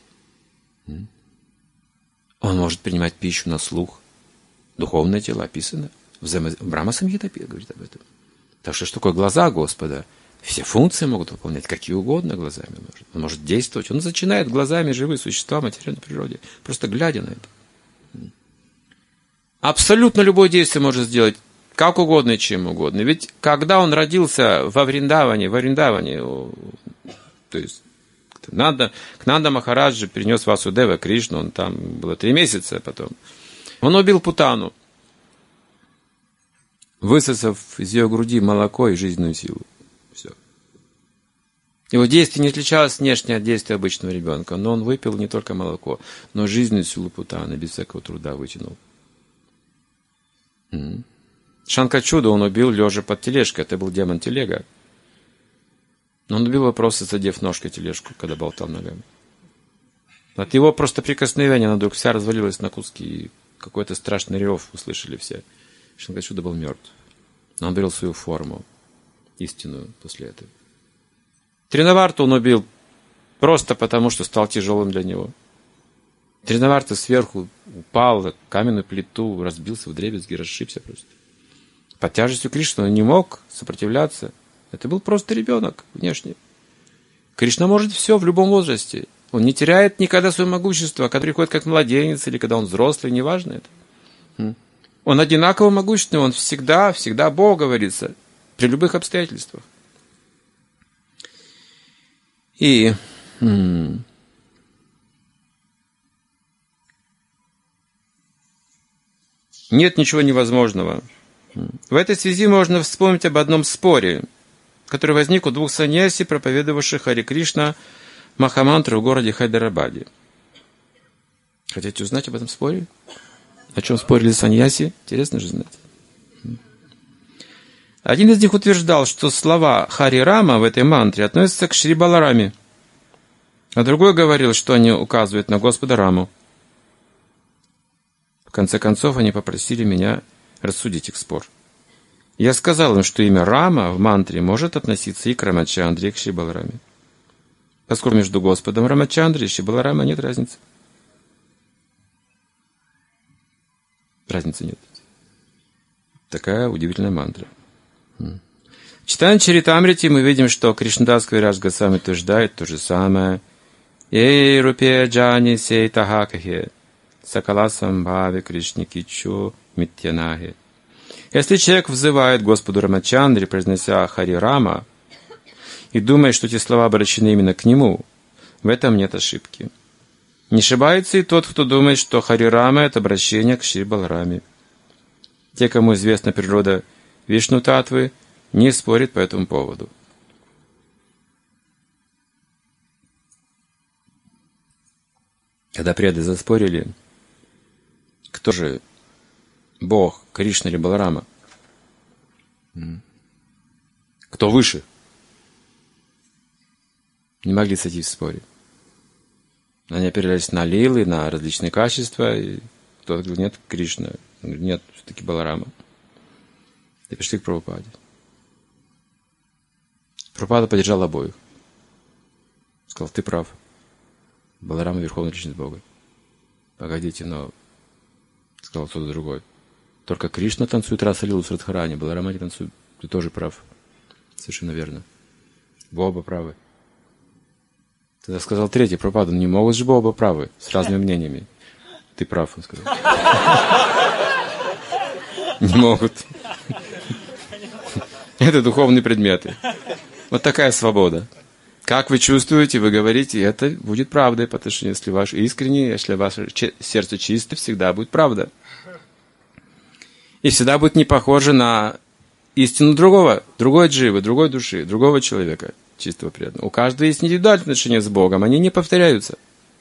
[SPEAKER 1] Он может принимать пищу на слух. Духовное тело описано. Брахма Самхита говорит об этом. Так что такое глаза Господа? Все функции могут выполнять, какие угодно глазами. Он может действовать. Он начинает глазами живые существа в материальной природе, просто глядя на это. Абсолютно любое действие может сделать как угодно и чем угодно. Ведь когда он родился во Вриндаване, то есть к Нанда Махараджи принес Васудева Кришну, он там было 3 месяца потом. Он убил Путану, высосав из ее груди молоко и жизненную силу. Все. Его действие не отличалось внешне от действия обычного ребенка, но он выпил не только молоко, но жизненную силу Путаны без всякого труда вытянул. Шанкачуда он убил лежа под тележкой, это был демон телега. Но он убил его просто задев ножкой тележку, когда болтал ногами. От его просто прикосновения она вдруг вся развалилась на куски, и какой-то страшный рев услышали все. Шанкачуда был мертв. Но он обрел свою форму, истинную, после этого. Тринаварту он убил просто потому, что стал тяжелым для него. Тринаварта сверху упал на каменную плиту, разбился вдребезги, расшибся просто. Под тяжестью Кришны он не мог сопротивляться. Это был просто ребенок внешне. Кришна может все в любом возрасте. Он не теряет никогда свое могущество, когда приходит как младенец или когда он взрослый, неважно это. Он одинаково могущественный, он всегда Бог, говорится, при любых обстоятельствах. И нет ничего невозможного. В этой связи можно вспомнить об одном споре, который возник у 2 саньяси, проповедовавших Хари Кришна Махамантру в городе Хайдарабаде. Хотите узнать об этом споре? О чем спорили саньяси? Интересно же знать. Один из них утверждал, что слова Хари Рама в этой мантре относятся к Шри Балараме, а другой говорил, что они указывают на Господа Раму. В конце концов, они попросили меня рассудить их спор. Я сказал им, что имя Рама в мантре может относиться и к Рамачандре, и к Шри Балараме. Поскольку между Господом Рамачандрой и Баларама нет разницы. Разницы нет. Такая удивительная мантра. В читании Чаритамрити мы видим, что Кришнадас Кавирадж Госвами утверждает то же самое. «Эй, рупе джани сей тахакахе, сакала самбхави кришникичу митьянахе». Если человек взывает Господу Рамачандре, произнося Хари Рама, и думает, что эти слова обращены именно к нему, в этом нет ошибки. Не ошибается и тот, кто думает, что Хари Рама – это обращение к Шри Балараме. Те, кому известна природа Вишну Татвы, не спорят по этому поводу. Когда преды заспорили, кто же Бог, Кришна или Баларама? Кто выше? Не могли сойти в споре. Они опирались на лилы, на различные качества, и кто-то говорил, нет, Кришна. Он говорит, нет, все-таки Баларама. И пришли к Прабхупаде. Прабхупада поддержал обоих. Сказал, ты прав. Баларама верховная личность Бога. Погодите, но... Сказал кто-то другой. Только Кришна танцует раса лилу с Радхарани, Баларама не танцует. Ты тоже прав. Совершенно верно. Вы оба правы. Тогда сказал третий, Прабхупада, не могут же оба правы, с разными мнениями. Ты прав, он сказал. Не могут. Это духовные предметы. Вот такая свобода. Как вы чувствуете, вы говорите, это будет правдой, потому что если ваш искренний, если ваше сердце чисто, всегда будет правда. И всегда будет не похоже на истину другой дживы, другой души, другого человека, чистого преданного. У каждого есть индивидуальные отношения с Богом, они не повторяются.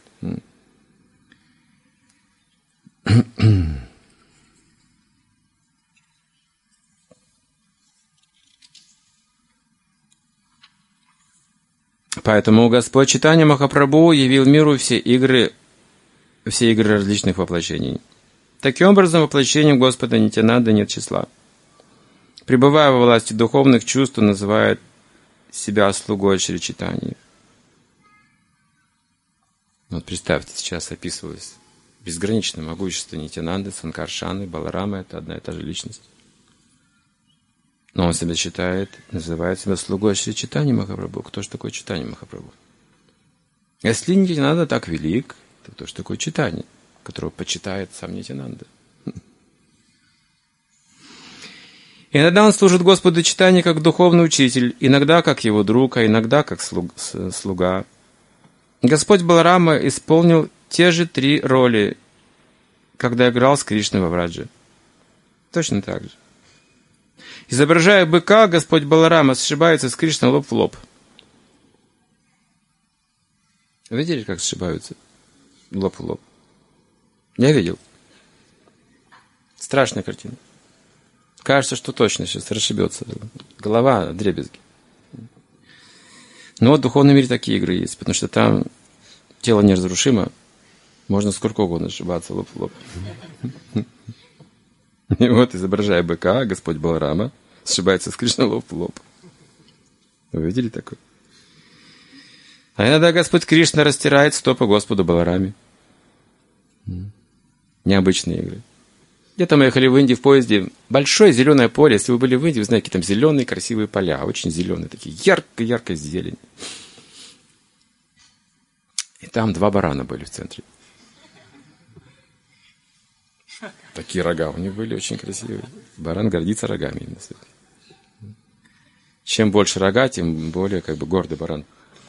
[SPEAKER 1] Поэтому Господь Чайтанья Махапрабху явил миру все игры различных воплощений. Таким образом, воплощением Господа Нитьянанды нет числа. Пребывая во власти духовных чувств, он называет себя слугой Шри Чайтаньи. Вот представьте, сейчас описывалось безграничное могущество Нитьянанды, Санкаршаны, Баларамы – это одна и та же личность. Но он себя считает, называет себя слугой Шри Чайтаньи Махапрабху. Кто же такой Чайтанья Махапрабху? Если Нитьянанда так велик, то кто же такой Чайтанья, которого почитает сам Нитьянанда? Иногда он служит Господу Чайтаньи как духовный учитель, иногда как его друг, а иногда как слуга. Господь Баларама исполнил те же 3 роли, когда играл с Кришной во Враджи. Точно так же. Изображая быка, Господь Баларама сшибается с Кришной лоб в лоб. Видели, как сшибаются лоб в лоб? Я видел. Страшная картина. Кажется, что точно сейчас расшибется. Голова вдребезги. Но вот в духовном мире такие игры есть, потому что там тело неразрушимо, можно сколько угодно сшибаться лоб в лоб. И вот, изображая быка, Господь Баларама сшибается с Кришной лоб в лоб. Вы видели такое? А иногда Господь Кришна растирает стопы Господу Балараме. Необычные игры. Где-то мы ехали в Индии в поезде. Большое зеленое поле. Если вы были в Индии, вы знаете, какие там зеленые красивые поля. Очень зеленые такие. Ярко-ярко зелень. И там 2 барана были в центре. Такие рога у них были очень красивые. Баран гордится рогами именно. Чем больше рога, тем более гордый баран.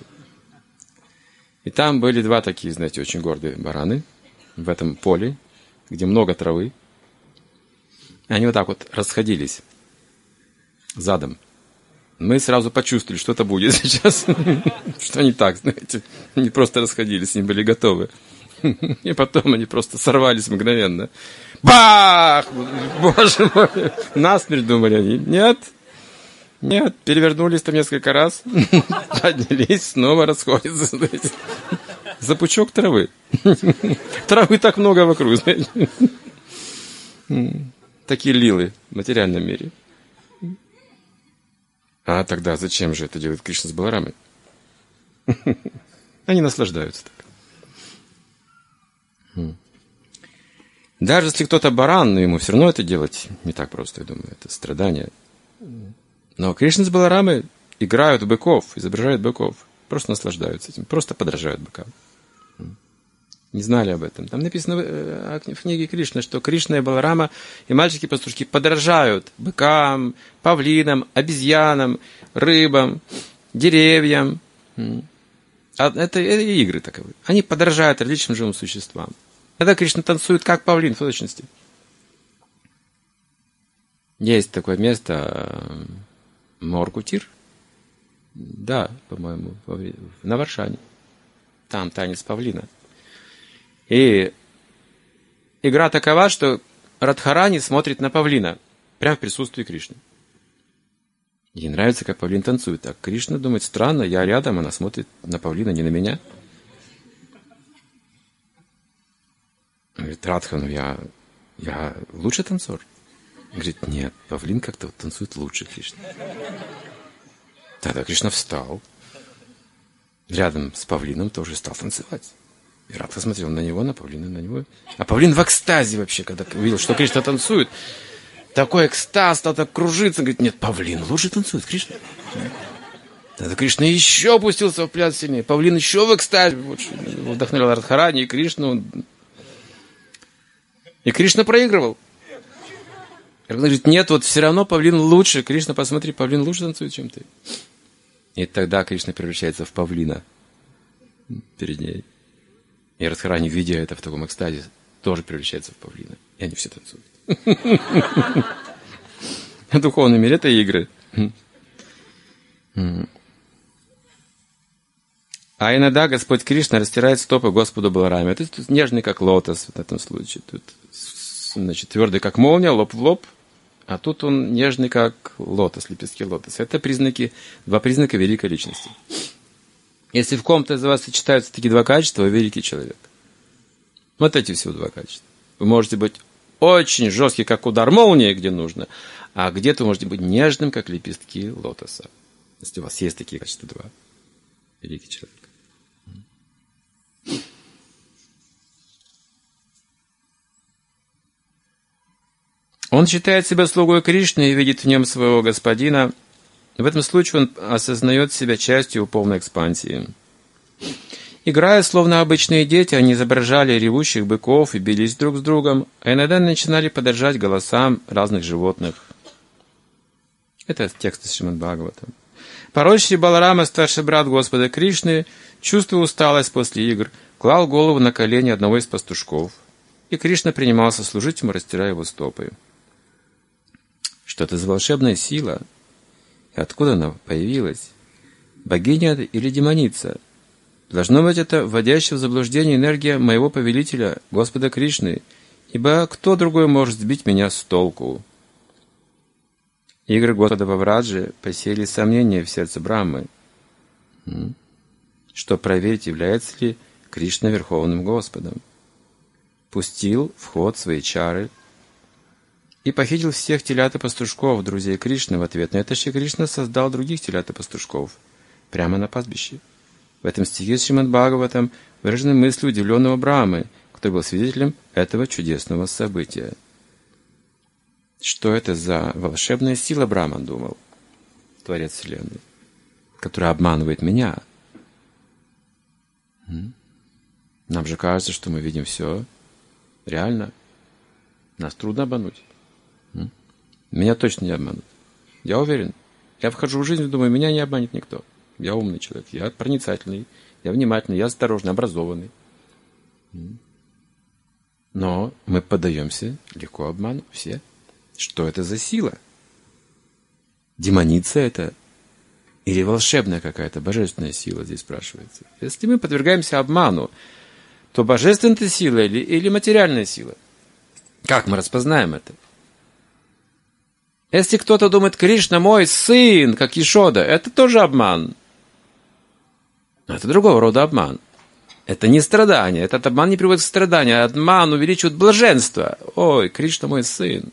[SPEAKER 1] И там были 2 такие, знаете, очень гордые бараны в этом поле, где много травы. И они вот так вот расходились задом. Мы сразу почувствовали, что-то будет сейчас. Что не так, знаете. Они просто расходились, они были готовы. И потом они просто сорвались мгновенно. Бах! Боже мой! Насмерть думали они. Нет, перевернулись там несколько раз. Поднялись, снова расходятся, знаете. За пучок травы. Травы так много вокруг, знаете. Такие лилы в материальном мире. А тогда зачем же это делает Кришна с Баларамой? Они наслаждаются так. Даже если кто-то баран, но ему все равно это делать не так просто, я думаю, это страдание. Но Кришна с Баларамой играют в быков, изображают быков, просто наслаждаются этим, просто подражают быкам. Не знали об этом. Там написано в книге Кришны, что Кришна и Баларама и мальчики-пастушки подражают быкам, павлинам, обезьянам, рыбам, деревьям. Это игры таковы. Они подражают различным живым существам. Когда Кришна танцует как павлин, в точности. Есть такое место, Моркутир. Да, по-моему, на Варшане. Там танец павлина. И игра такова, что Радхарани смотрит на павлина прямо в присутствии Кришны. Ей нравится, как павлин танцует. А Кришна думает, странно, я рядом, она смотрит на павлина, не на меня. Говорит, Радха, я лучше танцор. Говорит, нет, павлин как-то танцует лучше Кришны. Тогда Кришна встал. Рядом с павлином тоже стал танцевать. И Радха смотрел на него, на павлина, на него. А павлин в экстазе вообще, когда увидел, что Кришна танцует. Такой экстаз, стал так кружиться. Говорит, нет, павлин лучше танцует, Кришна. Тогда Кришна еще опустился в пляс сильнее. Павлин еще в экстазе. Вдохновил Радхарани и Кришну. И Кришна проигрывал. И он говорит, нет, вот все равно павлин лучше. Кришна, посмотри, павлин лучше танцует, чем ты. И тогда Кришна превращается в павлина перед ней. И Радхарани, видя это в таком экстазе, тоже превращается в павлина. И они все танцуют. В духовном мире это игры. А иногда Господь Кришна растирает стопы Господу Балараме. Это тут нежный, как лотос в этом случае. Тут, значит, твердый, как молния, лоб в лоб. А тут он нежный, как лотос, лепестки лотоса. Это два признака великой личности. Если в ком-то из вас сочетаются такие два качества, вы великий человек. Вот эти всего два качества. Вы можете быть очень жесткий, как удар молнии, где нужно, а где-то вы можете быть нежным, как лепестки лотоса. Если у вас есть такие качества два. Великий человек. Он считает себя слугой Кришны и видит в нем своего господина. В этом случае он осознает себя частью полной экспансии. Играя, словно обычные дети, они изображали ревущих быков и бились друг с другом, а иногда начинали подражать голосам разных животных. Это текст из Шримад Бхагаватам. Порой Шри Баларама, старший брат Господа Кришны, чувствуя усталость после игр, клал голову на колени одного из пастушков, и Кришна принимался служить ему, растирая его стопы. Что это за волшебная сила? И откуда она появилась? Богиня или демоница? Должно быть, это вводящая в заблуждение энергия моего повелителя, Господа Кришны, ибо кто другой может сбить меня с толку? Игры Господа Вавраджи посеяли сомнения в сердце Брахмы, что проверить, является ли Кришна Верховным Господом. Пустил в ход свои чары и похитил всех телят и пастушков, друзей Кришны. В ответ на это Шри Кришна создал других телят и пастушков прямо на пастбище. В этом стихе Шримад Бхагаватам выражены мысли удивленного Брахмы, который был свидетелем этого чудесного события. Что это за волшебная сила, Брахман думал, Творец Вселенной, которая обманывает меня? Нам же кажется, что мы видим все реально. Нас трудно обмануть. Меня точно не обманут. Я уверен. Я вхожу в жизнь и думаю, меня не обманет никто. Я умный человек, я проницательный, я внимательный, я осторожный, образованный. Но мы поддаемся легко обману все. Что это за сила? Демоница это? Или волшебная какая-то божественная сила, здесь спрашивается. Если мы подвергаемся обману, то божественная сила или материальная сила? Как мы распознаем это? Если кто-то думает, Кришна мой сын, как Ешода, это тоже обман. Но это другого рода обман. Это не страдание. Этот обман не приводит к страданию. Обман увеличивает блаженство. Ой, Кришна мой сын.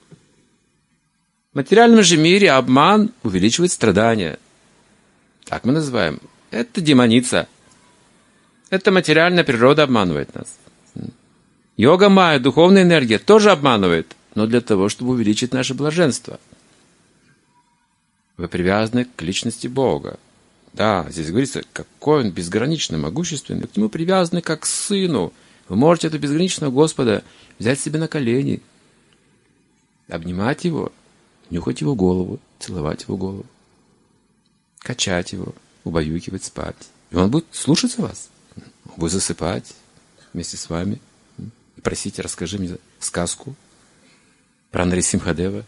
[SPEAKER 1] В материальном же мире обман увеличивает страдания. Так мы называем. Это демоница. Это материальная природа обманывает нас. Йога майя, духовная энергия тоже обманывает, но для того, чтобы увеличить наше блаженство. Вы привязаны к личности Бога. Да, здесь говорится, какой Он безгранично могущественный. К Нему привязаны как к Сыну. Вы можете этого безграничного Господа взять себе на колени, обнимать Его, нюхать Его голову, целовать Его голову, качать Его, убаюкивать, спать. И Он будет слушаться вас. Он будет засыпать вместе с вами. И просите, расскажи мне сказку про Нарисимхадева.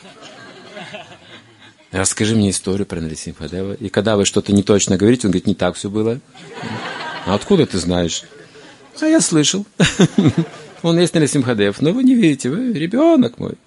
[SPEAKER 1] Расскажи мне историю про Нарисимхадева. И когда вы что-то не точно говорите, он говорит, не так все было. А откуда ты знаешь? А я слышал. Он есть Нарисимхадев. Но вы не видите, вы ребенок мой.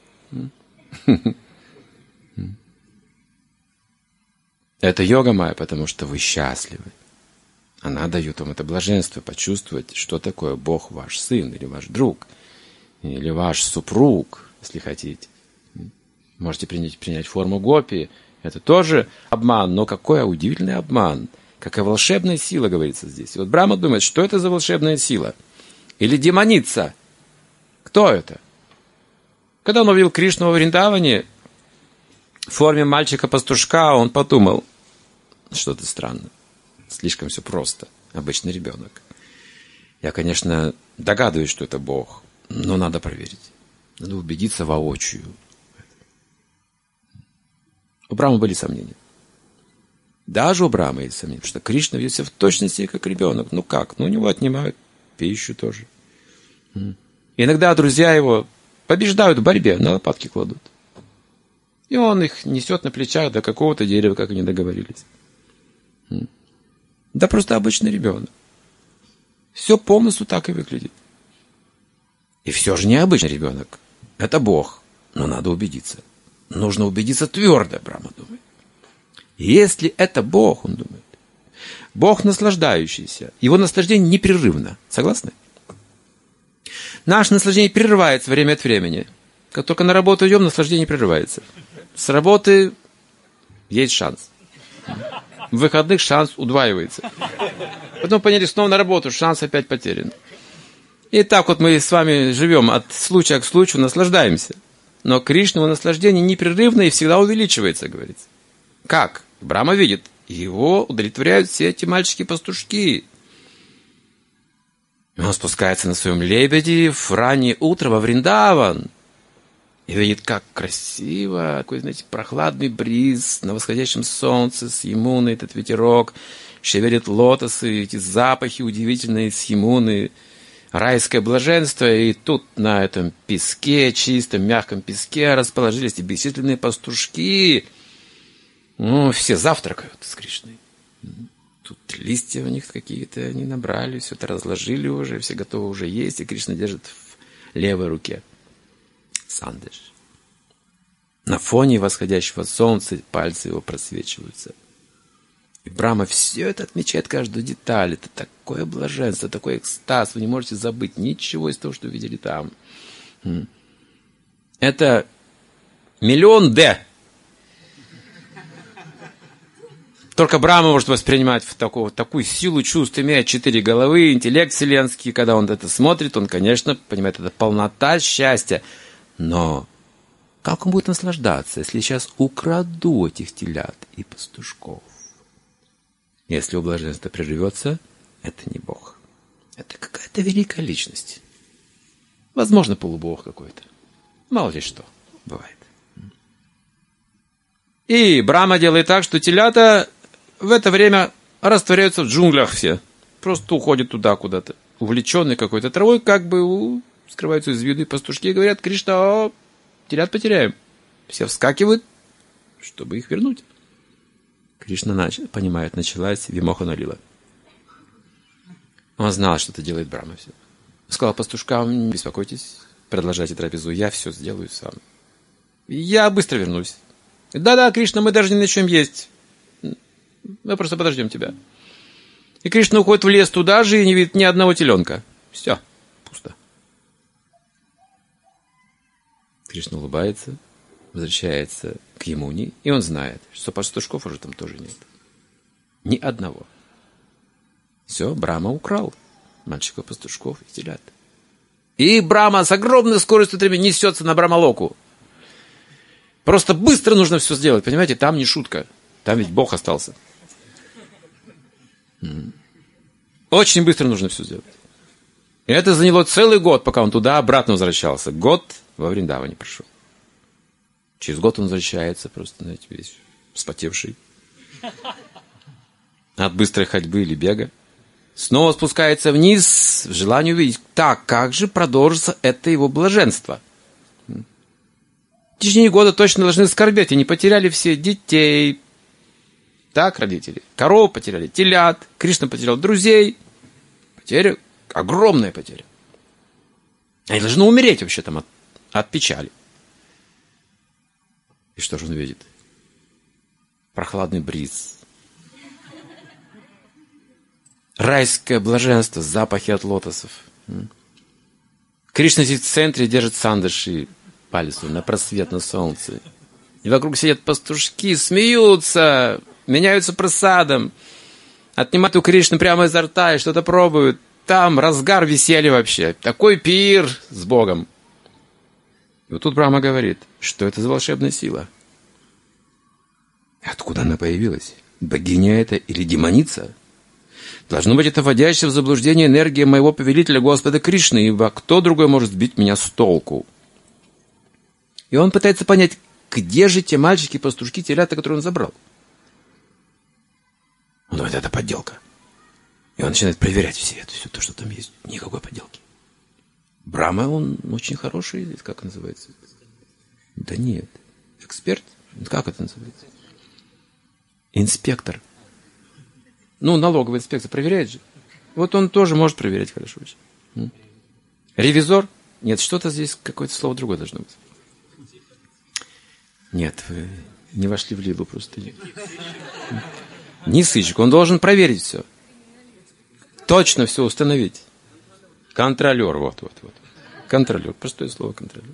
[SPEAKER 1] Это йога майя, потому что вы счастливы. Она дает вам это блаженство, почувствовать, что такое Бог ваш сын, или ваш друг, или ваш супруг, если хотите. Можете принять форму гопи. Это тоже обман, но какой удивительный обман. Какая волшебная сила, говорится здесь. И вот Брахма думает, что это за волшебная сила? Или демоница? Кто это? Когда он увидел Кришну во Вриндаване в форме мальчика-пастушка, он подумал, что-то странно. Слишком все просто. Обычный ребенок. Я, конечно, догадываюсь, что это Бог, но надо проверить. Надо убедиться воочию. У Брахмы были сомнения. Даже у Брахмы есть сомнения, потому что Кришна ведет себя в точности как ребенок. Ну как? Ну, у него отнимают пищу тоже. Иногда друзья его побеждают в борьбе, на лопатки кладут. И он их несет на плечах до какого-то дерева, как они договорились. Да просто обычный ребенок. Все полностью так и выглядит. И все же не обычный ребенок. Это Бог. Но надо убедиться. Нужно убедиться твердо, Брахма думает. Если это Бог, он думает, Бог наслаждающийся, его наслаждение непрерывно. Согласны? Наше наслаждение прерывается время от времени. Как только на работу идем, наслаждение прерывается. С работы есть шанс. В выходных шанс удваивается. Потом поняли, снова на работу, шанс опять потерян. И так вот мы с вами живем от случая к случаю, наслаждаемся. Но Кришново наслаждение непрерывно и всегда увеличивается, говорится. Как? Брахма видит. Его удовлетворяют все эти мальчики-пастушки. Он спускается на своем лебеде в раннее утро во Вриндаван. И видит, как красиво, такой, знаете, прохладный бриз на восходящем солнце, с Ямуной этот ветерок, шевелит лотосы, эти запахи удивительные с Ямуны, райское блаженство, и тут на этом песке, чистом, мягком песке расположились и бесчисленные пастушки. Ну, все завтракают с Кришной. Тут листья у них какие-то они набрали, все это разложили уже, все готовы уже есть, и Кришна держит в левой руке сандеш. На фоне восходящего солнца пальцы его просвечиваются. И Брахма все это отмечает, каждую деталь. Это такое блаженство, такой экстаз. Вы не можете забыть ничего из того, что видели там. Это миллион Д. Только Брахма может воспринимать такую силу чувств, имея 4 головы, интеллект вселенский. Когда он это смотрит, он, конечно, понимает, это полнота счастья. Но как он будет наслаждаться, если сейчас украду этих телят и пастушков? Если у блаженства прервется, это не Бог. Это какая-то великая личность. Возможно, полубог какой-то. Мало ли что бывает. И Брахма делает так, что телята в это время растворяются в джунглях все. Просто уходят туда куда-то. Увлеченные какой-то травой, как бы скрываются из виду. И пастушки говорят: Кришна, телят потеряем. Все вскакивают, чтобы их вернуть. Кришна понимает, началась вимохана лила. Он знал, что это делает Брахма. Все. Сказал пастушкам: не беспокойтесь, продолжайте трапезу, я все сделаю сам. Я быстро вернусь. Да-да, Кришна, мы даже не начнем есть. Мы просто подождем тебя. И Кришна уходит в лес туда же и не видит ни одного теленка. Все, пусто. Кришна улыбается, возвращается к Ямуне, и он знает, что пастушков уже там тоже нет. Ни одного. Все, Брахма украл мальчиков-пастушков и телят. И Брахма с огромной скоростью несется на Брахмалоку. Просто быстро нужно все сделать, понимаете? Там не шутка. Там ведь Бог остался. Очень быстро нужно все сделать. И это заняло целый год, пока он туда-обратно возвращался. Год во Вриндаване прошел. Через год он возвращается, просто, знаете, весь вспотевший. От быстрой ходьбы или бега. Снова спускается вниз в желании увидеть, так, как же продолжится это его блаженство. В течение года точно должны скорбеть. Они потеряли все детей. Так, родители. Коров потеряли, телят. Кришна потерял друзей. Потеря, огромная потеря. Они должны умереть вообще там от печали. И что же он видит? Прохладный бриз. Райское блаженство, запахи от лотосов. Кришна сидит в центре, держит сандаши, палец на просвет на солнце. И вокруг сидят пастушки, смеются, меняются просадом, отнимают у Кришны прямо изо рта и что-то пробуют. Там разгар веселья вообще. Такой пир с Богом. И вот тут Брахма говорит, что это за волшебная сила. Откуда она появилась? Богиня это или демоница? Должно быть, это вводящая в заблуждение энергия моего повелителя Господа Кришны, ибо кто другой может сбить меня с толку? И он пытается понять, где же те мальчики, пастушки, телята, которые он забрал. Он думает, это подделка. И он начинает проверять все то, что там есть. Никакой подделки. Брахма, он очень хороший, как называется? Да нет. Эксперт? Как это называется? Инспектор. Налоговая инспекция проверяет же. Вот он тоже может проверять хорошо. Ревизор? Нет, что-то здесь, какое-то слово другое должно быть. Нет, вы не вошли в лилу просто. Не сыщик, он должен проверить все. Точно все установить. Контролер, вот. Контролер, простое слово контролер.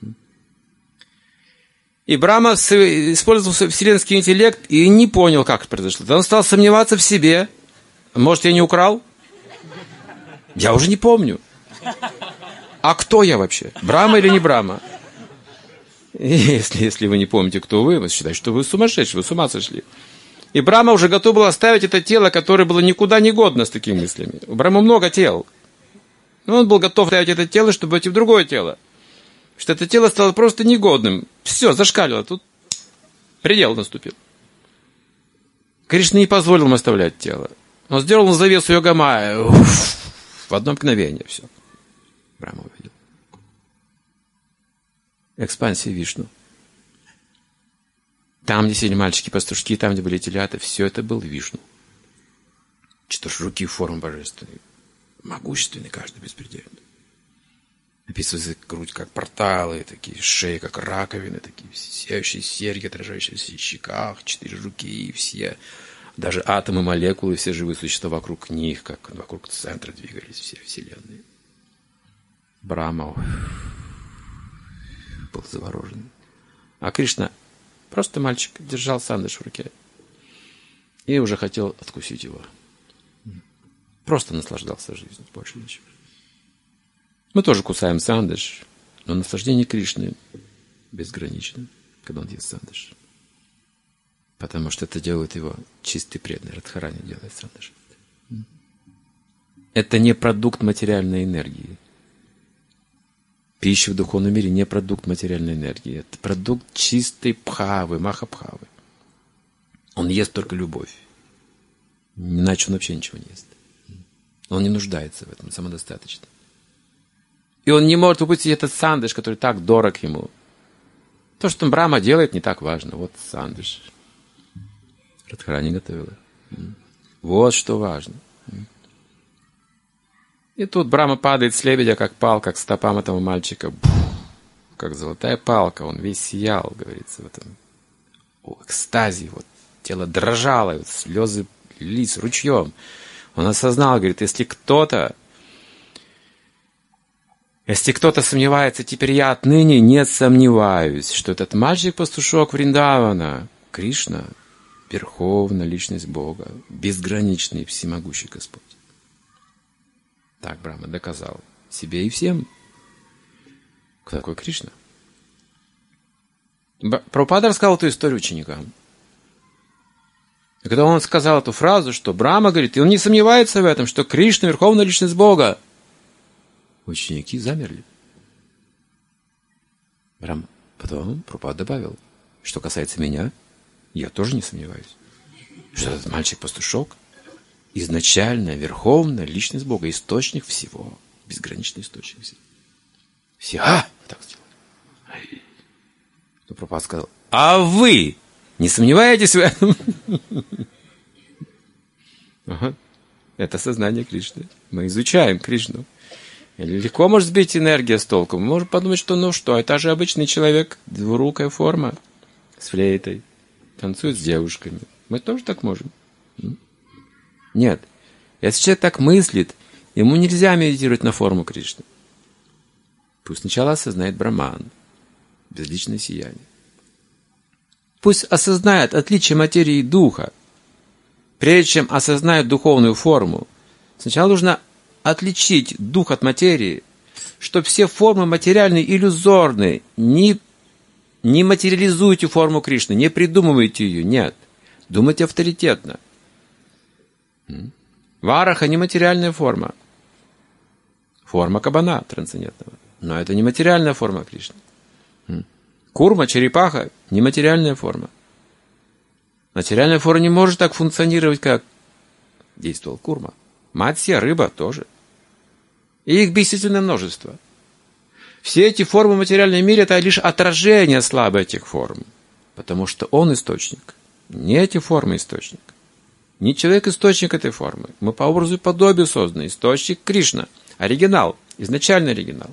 [SPEAKER 1] И Брахма использовал свой вселенский интеллект и не понял, как это произошло. Он стал сомневаться в себе. Может, я не украл? Я уже не помню. А кто я вообще? Брахма или не Брахма? Если вы не помните, кто вы считаете, что вы сумасшедшие, вы с ума сошли. И Брахма уже готов был оставить это тело, которое было никуда не годно с такими мыслями. У Брахмы много тел. Но он был готов оставить это тело, чтобы войти в другое тело. Что это тело стало просто негодным. Все, зашкалило. Тут предел наступил. Кришна не позволил ему оставлять тело. Он сделал завесу Йогамая. В одно мгновение все. Брахма увидел. Экспансия Вишну. Там, где сидели мальчики-пастушки, там, где были телята, все это был Вишну. Четырехрукий форм божественный. Могущественный каждый беспредельный. Описывается грудь как порталы, такие шеи как раковины, такие сияющие серьги, отражающиеся в щеках, 4 руки, и все, даже атомы, молекулы, все живые существа вокруг них, как вокруг центра двигались все вселенные. Брахма был заворожен. А Кришна, просто мальчик, держал сандаш в руке и уже хотел откусить его. Просто наслаждался жизнью, больше ничего. Мы тоже кусаем сандаш, но наслаждение Кришны безгранично, когда он ест сандаш. Потому что это делает его чистый преданный. Радхарани делает сандаш. Это не продукт материальной энергии. Пища в духовном мире не продукт материальной энергии. Это продукт чистой пхавы, махапхавы. Он ест только любовь. Иначе он вообще ничего не ест. Он не нуждается в этом, самодостаточно. И он не может выпустить этот сандаш, который так дорог ему. То, что Брахма делает, не так важно. Вот сандаш. Радхарани готовила. Вот что важно. И тут Брахма падает с лебедя, как палка, к стопам этого мальчика. Как золотая палка. Он весь сиял, говорится, в этом экстазе. Вот тело дрожало, вот слезы лились ручьем. Он осознал, говорит, если кто-то сомневается, теперь я отныне не сомневаюсь, что этот мальчик-пастушок Вриндавана, Кришна, верховная личность Бога, безграничный, всемогущий Господь. Так Брахма доказал себе и всем, кто такой Кришна. Прабхупада рассказал эту историю ученикам. И когда он сказал эту фразу, что Брахма говорит, и он не сомневается в этом, что Кришна — Верховная Личность Бога, ученики замерли. Потом Прабхупада добавил, что касается меня, я тоже не сомневаюсь, что этот мальчик-пастушок — изначальная Верховная Личность Бога, источник всего, безграничный источник всего. Все, так сделали. Но Прабхупада сказал, а вы не сомневаетесь в этом? Ага. Это сознание Кришны. Мы изучаем Кришну. Легко может сбить энергия с толку. Мы можем подумать, что это же обычный человек, двурукая форма, с флейтой, танцует с девушками. Мы тоже так можем. Нет. Если человек так мыслит, ему нельзя медитировать на форму Кришны. Пусть сначала осознает Браман, безличное сияние. Пусть осознает отличие материи и духа. Прежде чем осознает духовную форму, сначала нужно отличить дух от материи, что все формы материальные иллюзорные. Не материализуйте форму Кришны, не придумывайте ее, нет. Думайте авторитетно. Вараха — нематериальная форма. Форма кабана трансцендентного. Но это не материальная форма Кришны. Курма, черепаха — нематериальная форма. Материальная форма не может так функционировать, как действовал Курма. Матсья, рыба тоже. И их бесчисленное множество. Все эти формы в материальном мире — это лишь отражение слабых этих форм. Потому что он источник. Не эти формы источник. Не человек источник этой формы. Мы по образу и подобию созданы. Источник Кришна. Оригинал. Изначальный оригинал.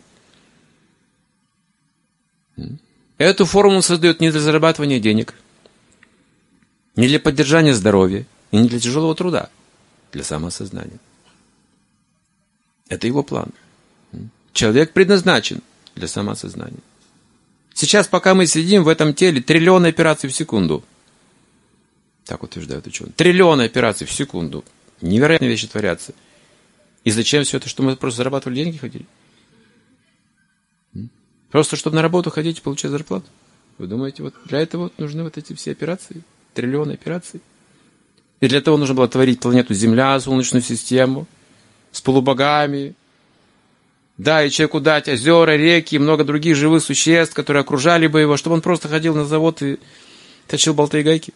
[SPEAKER 1] Эту форму он создает не для зарабатывания денег, не для поддержания здоровья и не для тяжелого труда, для самоосознания. Это его план. Человек предназначен для самоосознания. Сейчас, пока мы сидим в этом теле, триллионы операций в секунду. Так утверждают ученые. Триллионы операций в секунду. Невероятные вещи творятся. И зачем все это? Что мы просто зарабатывали деньги, ходили? Просто, чтобы на работу ходить и получать зарплату. Вы думаете, вот для этого нужны вот эти все операции? Триллионы операций? И для этого нужно было творить планету Земля, Солнечную систему, с полубогами. Да, и человеку дать озера, реки и много других живых существ, которые окружали бы его, чтобы он просто ходил на завод и точил болты и гайки.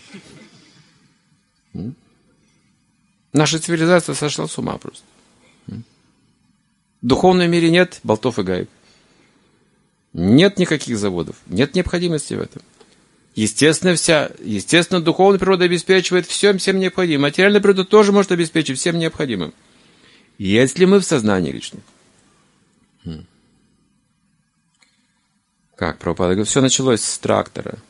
[SPEAKER 1] Наша цивилизация сошла с ума просто. В духовном мире нет болтов и гаек. Нет никаких заводов, нет необходимости в этом. Естественно, духовная природа обеспечивает всем необходимым. Материальная природа тоже может обеспечить всем необходимым. Если мы в сознании лично. Как Прабхупада говорит, все началось с трактора.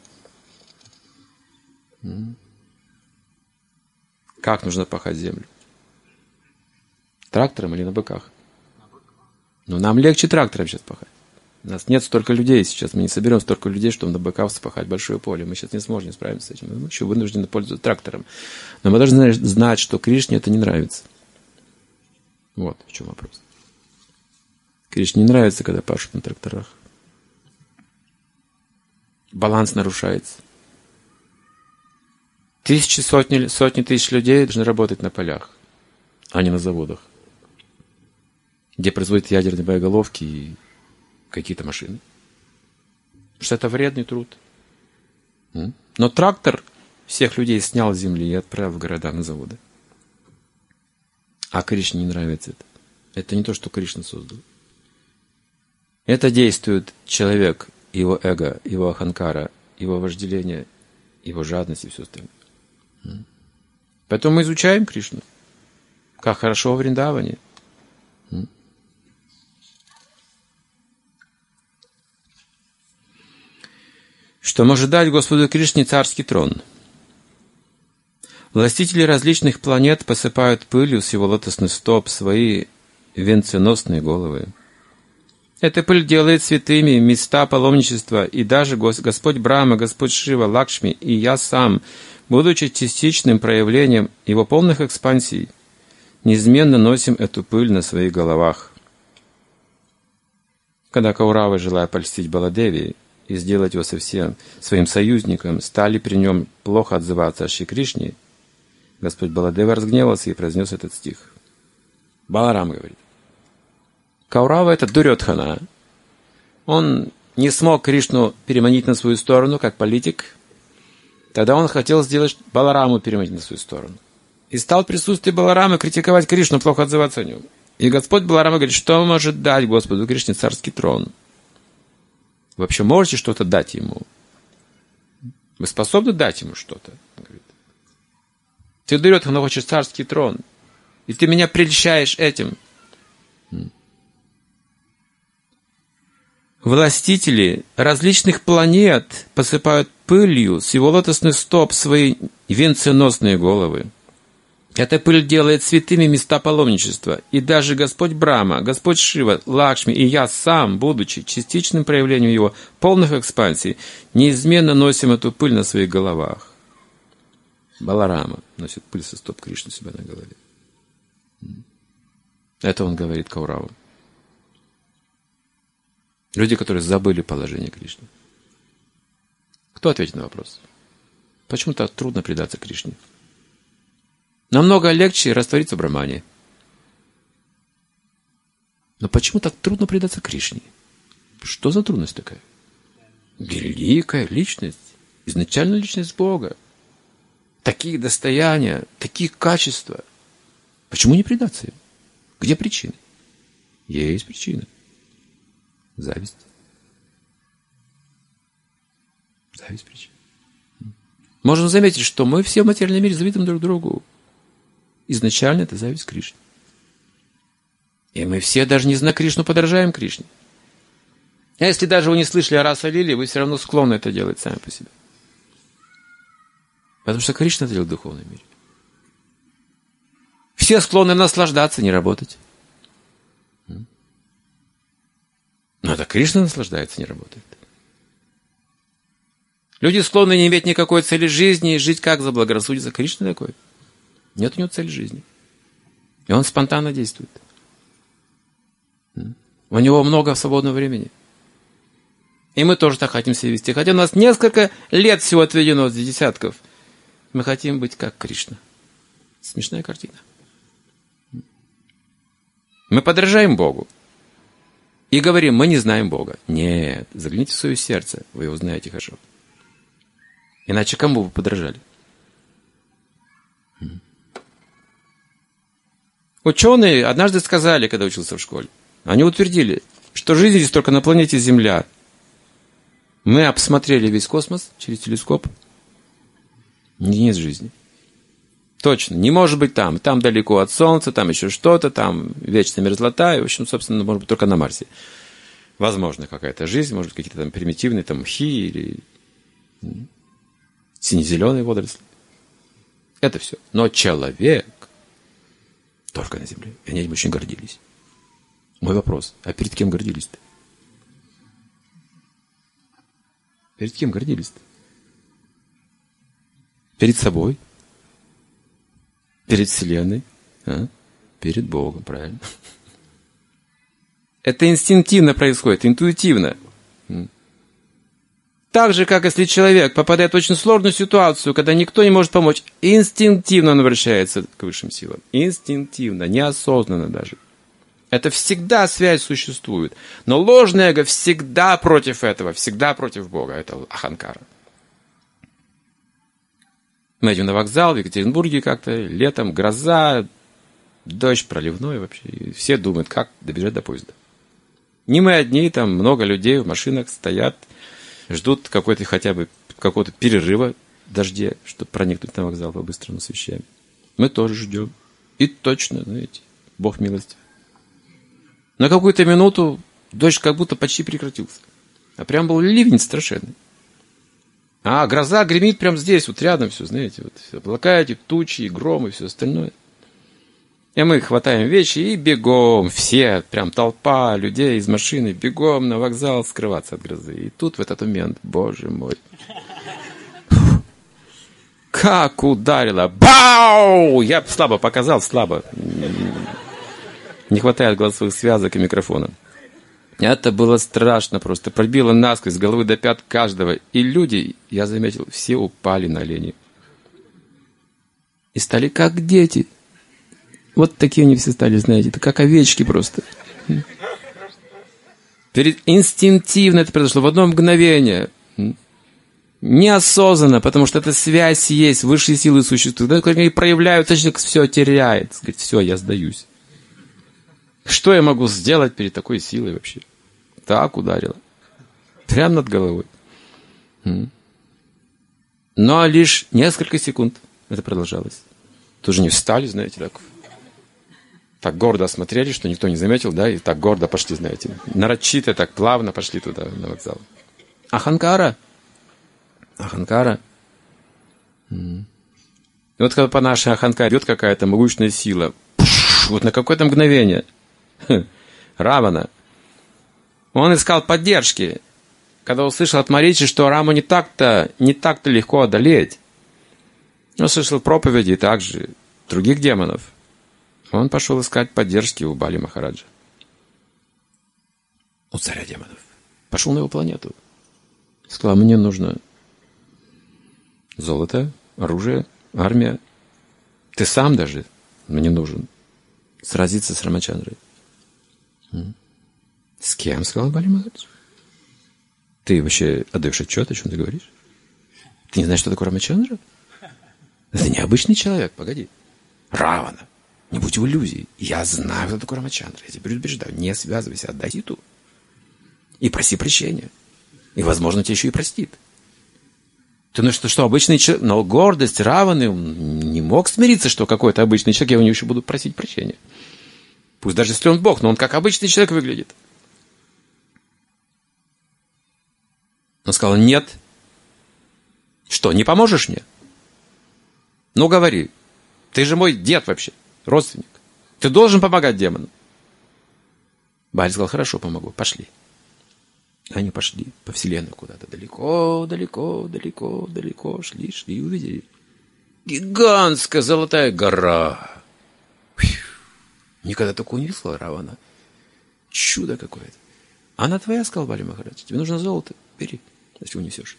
[SPEAKER 1] Как нужно пахать землю? Трактором или на быках? Но нам легче трактором сейчас пахать. У нас нет столько людей сейчас, мы не соберем столько людей, чтобы на быках вспахать большое поле. Мы сейчас не сможем справиться с этим. Мы еще вынуждены пользоваться трактором. Но мы должны знать, что Кришне это не нравится. Вот в чем вопрос. Кришне не нравится, когда пашут на тракторах. Баланс нарушается. Сотни тысяч людей должны работать на полях, а не на заводах, где производят ядерные боеголовки и какие-то машины. Потому что это вредный труд. Но трактор всех людей снял с земли и отправил в города, на заводы. А Кришне не нравится это. Это не то, что Кришна создал. Это действует человек, его эго, его аханкара, его вожделение, его жадность и все остальное. Поэтому мы изучаем Кришну. Как хорошо в Вриндаване. Что может дать Господу Кришне царский трон? Властители различных планет посыпают пылью с его лотосных стоп свои венценосные головы. Эта пыль делает святыми места паломничества, и даже Господь Брахма, Господь Шива, Лакшми и я сам, будучи частичным проявлением его полных экспансий, неизменно носим эту пыль на своих головах. Когда Кауравы, желая польстить Баладеви и сделать его совсем своим союзником, стали при нем плохо отзываться о Шри Кришне, Господь Баладева разгневался и произнес этот стих. Баларам говорит: Каурава — это Дурьодхана. Он не смог Кришну переманить на свою сторону, как политик. Тогда он хотел сделать Балараму переманить на свою сторону. И стал в присутствии Баларама критиковать Кришну, плохо отзываться о нем. И Господь Баларама говорит: что может дать Господу Кришне царский трон? Вы вообще можете что-то дать ему? Вы способны дать ему что-то? Он говорит: ты, Дурьодхана, хочешь царский трон, и ты меня прельщаешь этим. Властители различных планет посыпают пылью с его лотосных стоп свои венценосные головы. Эта пыль делает святыми места паломничества. И даже Господь Брахма, Господь Шива, Лакшми и я сам, будучи частичным проявлением его полных экспансий, неизменно носим эту пыль на своих головах. Баларама носит пыль со стоп Кришны у себя на голове. Это он говорит Кауравам. Люди, которые забыли положение Кришны. Кто ответит на вопрос? Почему так трудно предаться Кришне? Намного легче раствориться в Брахмане. Но почему так трудно предаться Кришне? Что за трудность такая? Великая личность, изначально личность Бога. Такие достояния, такие качества. Почему не предаться им? Где причины? Есть причина. Зависть. Зависть причина. Можем заметить, что мы все в материальном мире завидуем друг другу. Изначально это зависть к Кришне. И мы все, даже не зная Кришну, подражаем Кришне. А если даже вы не слышали о Раса Лиле, вы все равно склонны это делать сами по себе. Потому что Кришна это делает в духовном мире. Все склонны наслаждаться, не работать. Но это Кришна наслаждается, не работает. Люди склонны не иметь никакой цели жизни и жить как заблагорассудится. Кришна такой. Нет у него цели жизни. И он спонтанно действует. У него много свободного времени. И мы тоже так хотим себя вести. Хотя у нас несколько лет всего отведено с десятков. Мы хотим быть как Кришна. Смешная картина. Мы подражаем Богу. И говорим: мы не знаем Бога. Нет, загляните в свое сердце, вы его знаете хорошо. Иначе кому вы подражали? Ученые однажды сказали, когда учился в школе, они утвердили, что жизнь здесь только на планете Земля. Мы обсмотрели весь космос через телескоп. Нет жизни. Точно, не может быть там. Там далеко от Солнца, там еще что-то, там вечная мерзлота, и, в общем, собственно, может быть только на Марсе. Возможно, какая-то жизнь, может быть, какие-то там примитивные там мхи или сине-зеленые водоросли. Это все. Но человек только на Земле. И они этим очень гордились. Мой вопрос: а перед кем гордились-то? Перед кем гордились-то? Перед собой? Перед Вселенной? Перед Богом, правильно? Это инстинктивно происходит, интуитивно. Так же, как если человек попадает в очень сложную ситуацию, когда никто не может помочь, инстинктивно он обращается к высшим силам. Инстинктивно, неосознанно даже. Это всегда связь существует. Но ложное эго всегда против этого, всегда против Бога. Это аханкара. Мы идем на вокзал в Екатеринбурге как-то, летом гроза, дождь проливной вообще. И все думают, как добежать до поезда. Не мы одни, там много людей в машинах стоят, ждут какой-то хотя бы какого-то перерыва в дожде, чтобы проникнуть на вокзал по-быстрому с вещами. Мы тоже ждем. И точно, знаете, Бог милостив. На какую-то минуту дождь как будто почти прекратился. А прям был ливень страшенный. А гроза гремит прямо здесь, вот рядом все, знаете, вот все, облака эти, тучи, и гром, и все остальное. И мы хватаем вещи и бегом, все, прям толпа людей из машины, бегом на вокзал скрываться от грозы. И тут в этот момент, боже мой, Как ударило! Бау! Я слабо показал, слабо. Не хватает голосовых связок и микрофона. Это было страшно просто. Пробило насквозь с головы до пят каждого. И люди, я заметил, все упали на колени. И стали как дети. Вот такие они все стали, знаете, это как овечки просто. Инстинктивно это произошло в одно мгновение. Неосознанно, потому что эта связь есть, высшие силы существуют. Когда они проявляются, человек все теряет. Говорит, все, я сдаюсь. Что я могу сделать перед такой силой вообще? Так ударило. Прямо над головой. Но лишь несколько секунд это продолжалось. Тоже не встали, знаете, так гордо осмотрели, что никто не заметил, да, и так гордо пошли, знаете. Нарочито, так плавно пошли туда, на вокзал. Аханкара. И вот когда по нашей Аханкаре идет какая-то могучная сила, вот на какое-то мгновение Равана, он искал поддержки, когда услышал от Маричи, что Раму не так-то легко одолеть. Он слышал проповеди также других демонов. Он пошел искать поддержки у Бали Махараджа, у царя демонов. Пошел на его планету. Сказал, мне нужно золото, оружие, армия. Ты сам даже мне нужен. Сразиться с Рамачандрой. С кем, сказал Бали Махарадж? Ты вообще отдаешь отчет, о чем ты говоришь? Ты не знаешь, что такое Рамачандра? Это необычный человек, погоди. Равана. Не будь в иллюзии. Я знаю, кто такой Рамачандра. Я тебя предупреждаю. Не связывайся, отдай Ситу. И проси прощения. И, возможно, тебя еще и простит. Ты ну что обычный человек... Но гордость Раваны не мог смириться, что какой-то обычный человек, я у него еще буду просить прощения. Пусть даже если он Бог, но он как обычный человек выглядит. Он сказал, нет. Что, не поможешь мне? Ну, говори. Ты же мой дед вообще, родственник. Ты должен помогать демонам. Бали сказал, хорошо, помогу, пошли. Они пошли по вселенной куда-то. Далеко шли и увидели. Гигантская золотая гора. Никогда такого не видела Равана. Чудо какое-то. Она твоя, сказал Бали Махарадж. Тебе нужно золото. Бери, если унесешь.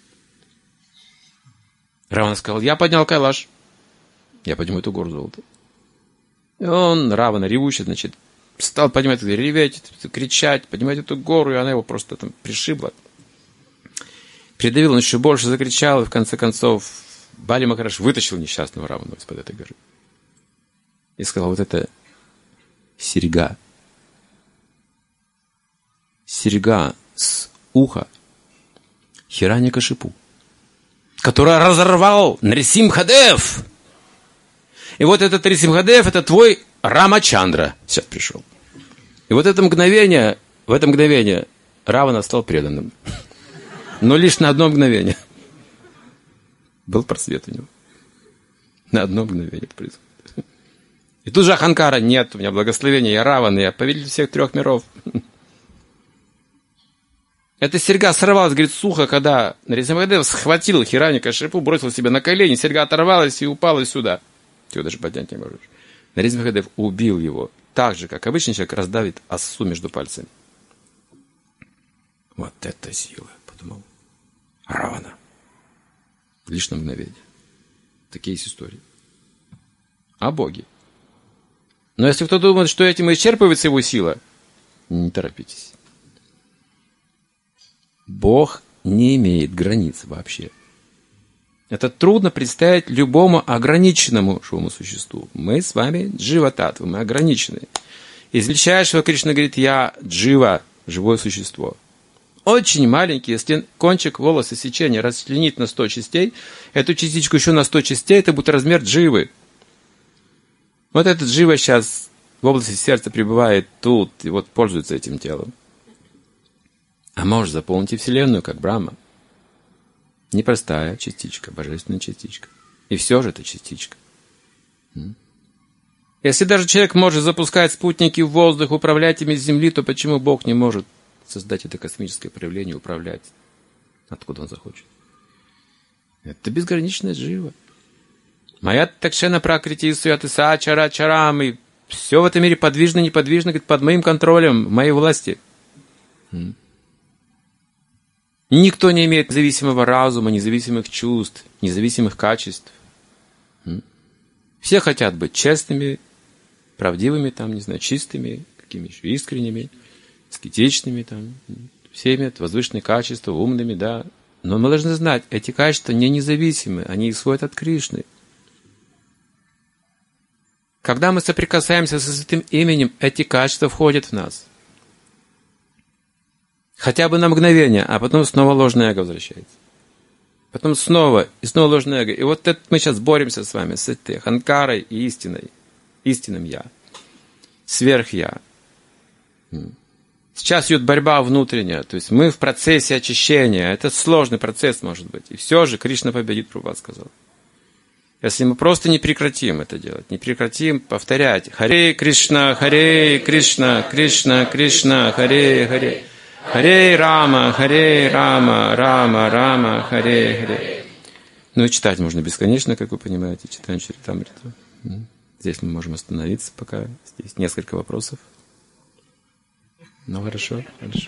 [SPEAKER 1] Равана сказал, я поднял Кайлаш. Я подниму эту гору золота. И он, Равана, ревущий, значит, стал поднимать, реветь, кричать, поднимать эту гору, и она его просто там пришибла. Придавил, он еще больше закричал, и в конце концов Бали Махарадж вытащил несчастного Равану из-под этой горы. И сказал, вот это серьга. Серьга с уха Хираньякашипу, который разорвал Нрисимхадев. И вот этот Нрисимхадев, это твой Рамачандра сейчас пришел. И вот в это мгновение Равана стал преданным. Но лишь на одно мгновение. Был просвет у него. На одно мгновение это происходит. И тут же Аханкара, нет, у меня благословение, я Равана, я повелитель всех 3 миров. Эта серьга сорвалась, говорит, сухо, когда Нрисимхадев схватил Хираньякашипу, бросил себе на колени, серьга оторвалась и упала сюда. Ты его даже поднять не можешь. Нрисимхадев убил его так же, как обычный человек раздавит осу между пальцами. Вот это сила, подумал Равана. Лишь на мгновение. Такие есть истории. О Боге. Но если кто думает, что этим исчерпывается его сила, не торопитесь. Бог не имеет границ вообще. Это трудно представить любому ограниченному живому существу. Мы с вами джива-татвы, мы ограничены. Из величайшего Кришна говорит, я джива, живое существо. Очень маленький, если кончик волоса сечения расчленить на 100 частей, эту частичку еще на 100 частей, это будет размер дживы. Вот этот джива сейчас в области сердца пребывает тут, и вот пользуется этим телом. А может заполнить и Вселенную, как Брахма. Непростая частичка, божественная частичка. И все же это частичка. Если даже человек может запускать спутники в воздух, управлять ими с Земли, то почему Бог не может создать это космическое проявление, управлять, откуда он захочет? Это безграничная джива. Моя такшена пракрити суятыса чара чарам. И все в этом мире подвижно, неподвижно, под моим контролем, в моей власти. Никто не имеет независимого разума, независимых чувств, независимых качеств. Все хотят быть честными, правдивыми, там, не знаю, чистыми, какими еще искренними, аскетичными, там. Все имеют возвышенные качества, умными, да. Но мы должны знать, эти качества не независимы, они исходят от Кришны. Когда мы соприкасаемся со святым именем, эти качества входят в нас. Хотя бы на мгновение, а потом снова ложное эго возвращается. Потом снова, и снова ложное эго. И вот это мы сейчас боремся с вами, с этой ханкарой и истиной, истинным Я, сверх-Я. Сейчас идет борьба внутренняя, то есть мы в процессе очищения, это сложный процесс может быть. И все же Кришна победит, Прабхупада сказал. Если мы просто не прекратим это делать, не прекратим повторять Харе Кришна, Кришна, Кришна, Харе Харе. Харе Рама, Рама, Рама, Харе. Ну и читать можно бесконечно, как вы понимаете, читаем Чаритамриту. Здесь мы можем остановиться пока. Здесь несколько вопросов. Ну хорошо.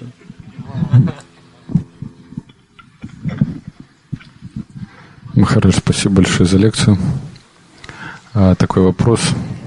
[SPEAKER 2] Махарадж, спасибо большое за лекцию. Такой вопрос.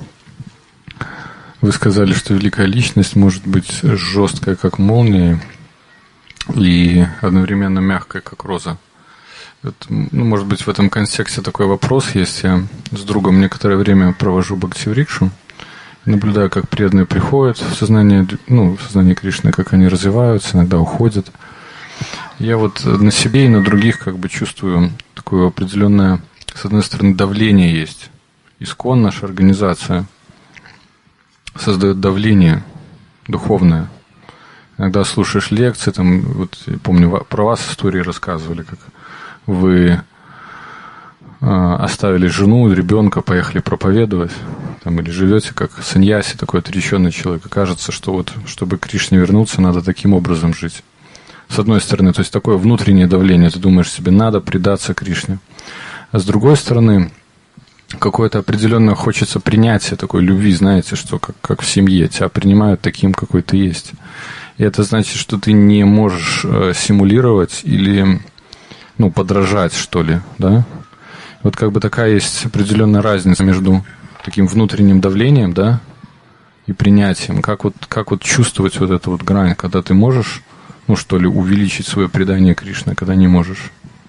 [SPEAKER 2] Вы сказали, что великая личность может быть жесткая, как молния, и одновременно мягкая, как роза. Это, может быть, в этом контексте такой вопрос есть. Я с другом некоторое время провожу бхакти-врикшу, наблюдаю, как преданные приходят в сознание Кришны, как они развиваются, иногда уходят. Я вот на себе и на других как бы чувствую такое определенное, с одной стороны, давление есть. ИСККОН, наша организация, создает давление духовное. Иногда слушаешь лекции, там, вот я помню, про вас истории рассказывали, как вы оставили жену, ребенка, поехали проповедовать, там, или живете как саньяси, такой отреченный человек. И кажется, что вот, чтобы к Кришне вернуться, надо таким образом жить. С одной стороны, то есть такое внутреннее давление, ты думаешь себе, надо предаться Кришне. А с другой стороны, какое-то определенное хочется принятия такой любви, знаете, что как в семье, тебя принимают таким, какой ты есть. И это значит, что ты не можешь симулировать или подражать, что ли, да? Вот как бы такая есть определенная разница между таким внутренним давлением, да, и принятием. Как вот чувствовать вот эту вот грань, когда ты можешь, что ли, увеличить свое предание Кришне, а когда не можешь.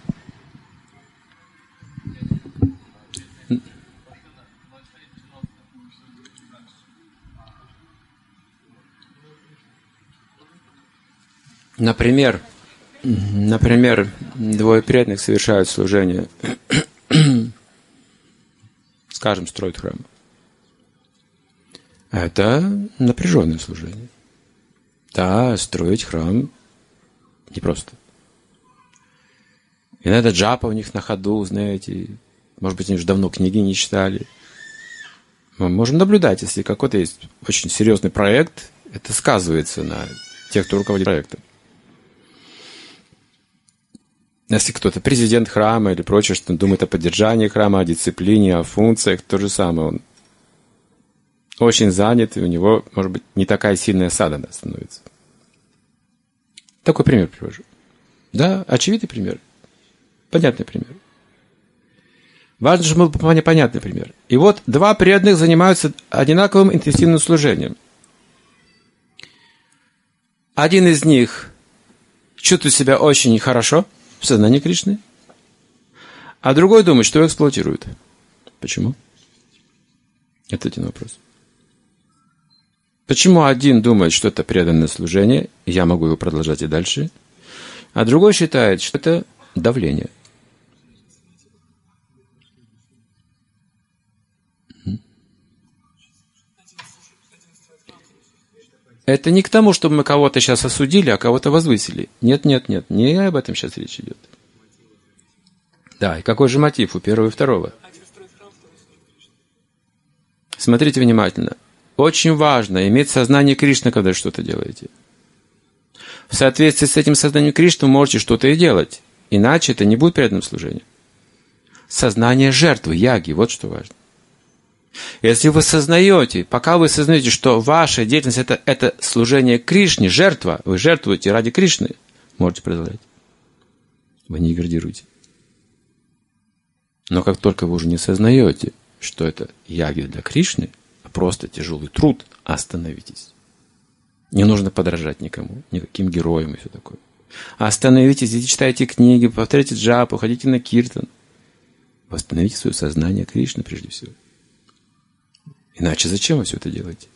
[SPEAKER 1] Например, двое преданных совершают служение, скажем, строят храм. Это напряженное служение. Да, строить храм непросто. Иногда джапа у них на ходу, знаете, может быть, они уже давно книги не читали. Мы можем наблюдать, если какой-то есть очень серьезный проект, это сказывается на тех, кто руководит проектом. Если кто-то президент храма или прочее, что он думает о поддержании храма, о дисциплине, о функциях, то же самое. Он очень занят, и у него, может быть, не такая сильная садхана становится. Такой пример привожу. Да, очевидный пример. Понятный пример. Важно, чтобы был понятный пример. И вот два преданных занимаются одинаковым интенсивным служением. Один из них чувствует себя очень хорошо в сознании Кришны, а другой думает, что его эксплуатируют. Почему? Это один вопрос. Почему один думает, что это преданное служение, и я могу его продолжать и дальше, а другой считает, что это давление? Это не к тому, чтобы мы кого-то сейчас осудили, а кого-то возвысили. Нет, не об этом сейчас речь идет. Да, и какой же мотив у первого и второго? Смотрите внимательно. Очень важно иметь сознание Кришны, когда что-то делаете. В соответствии с этим сознанием Кришны вы можете что-то и делать. Иначе это не будет преданным служением. Сознание жертвы, яги, вот что важно. Если вы сознаете, пока вы сознаете, что ваша деятельность это служение Кришне, жертва, вы жертвуете ради Кришны, можете продолжать. Вы не деградируете. Но как только вы уже не сознаете, что это яги для Кришны, а просто тяжелый труд, остановитесь. Не нужно подражать никому, никаким героям и все такое. Остановитесь, идите, читайте книги, повторяйте джапу, ходите на киртан. Восстановите свое сознание Кришны прежде всего. Иначе зачем вы все это делаете?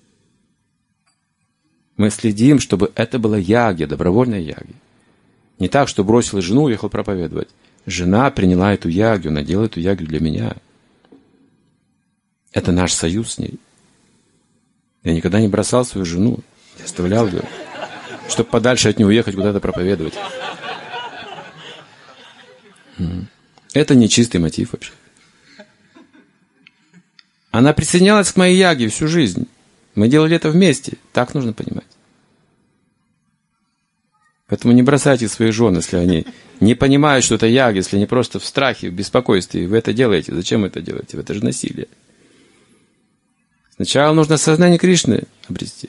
[SPEAKER 1] Мы следим, чтобы это была ягья, добровольная ягья. Не так, что бросила жену, уехал проповедовать. Жена приняла эту ягью, она делает эту ягью для меня. Это наш союз с ней. Я никогда не бросал свою жену. Я оставлял ее, чтобы подальше от нее уехать, куда-то проповедовать. Это не чистый мотив вообще. Она присоединялась к моей яге всю жизнь. Мы делали это вместе. Так нужно понимать. Поэтому не бросайте своих жен, если они не понимают, что это яга, если они просто в страхе, в беспокойстве. Вы это делаете. Зачем вы это делаете? Это же насилие. Сначала нужно сознание Кришны обрести.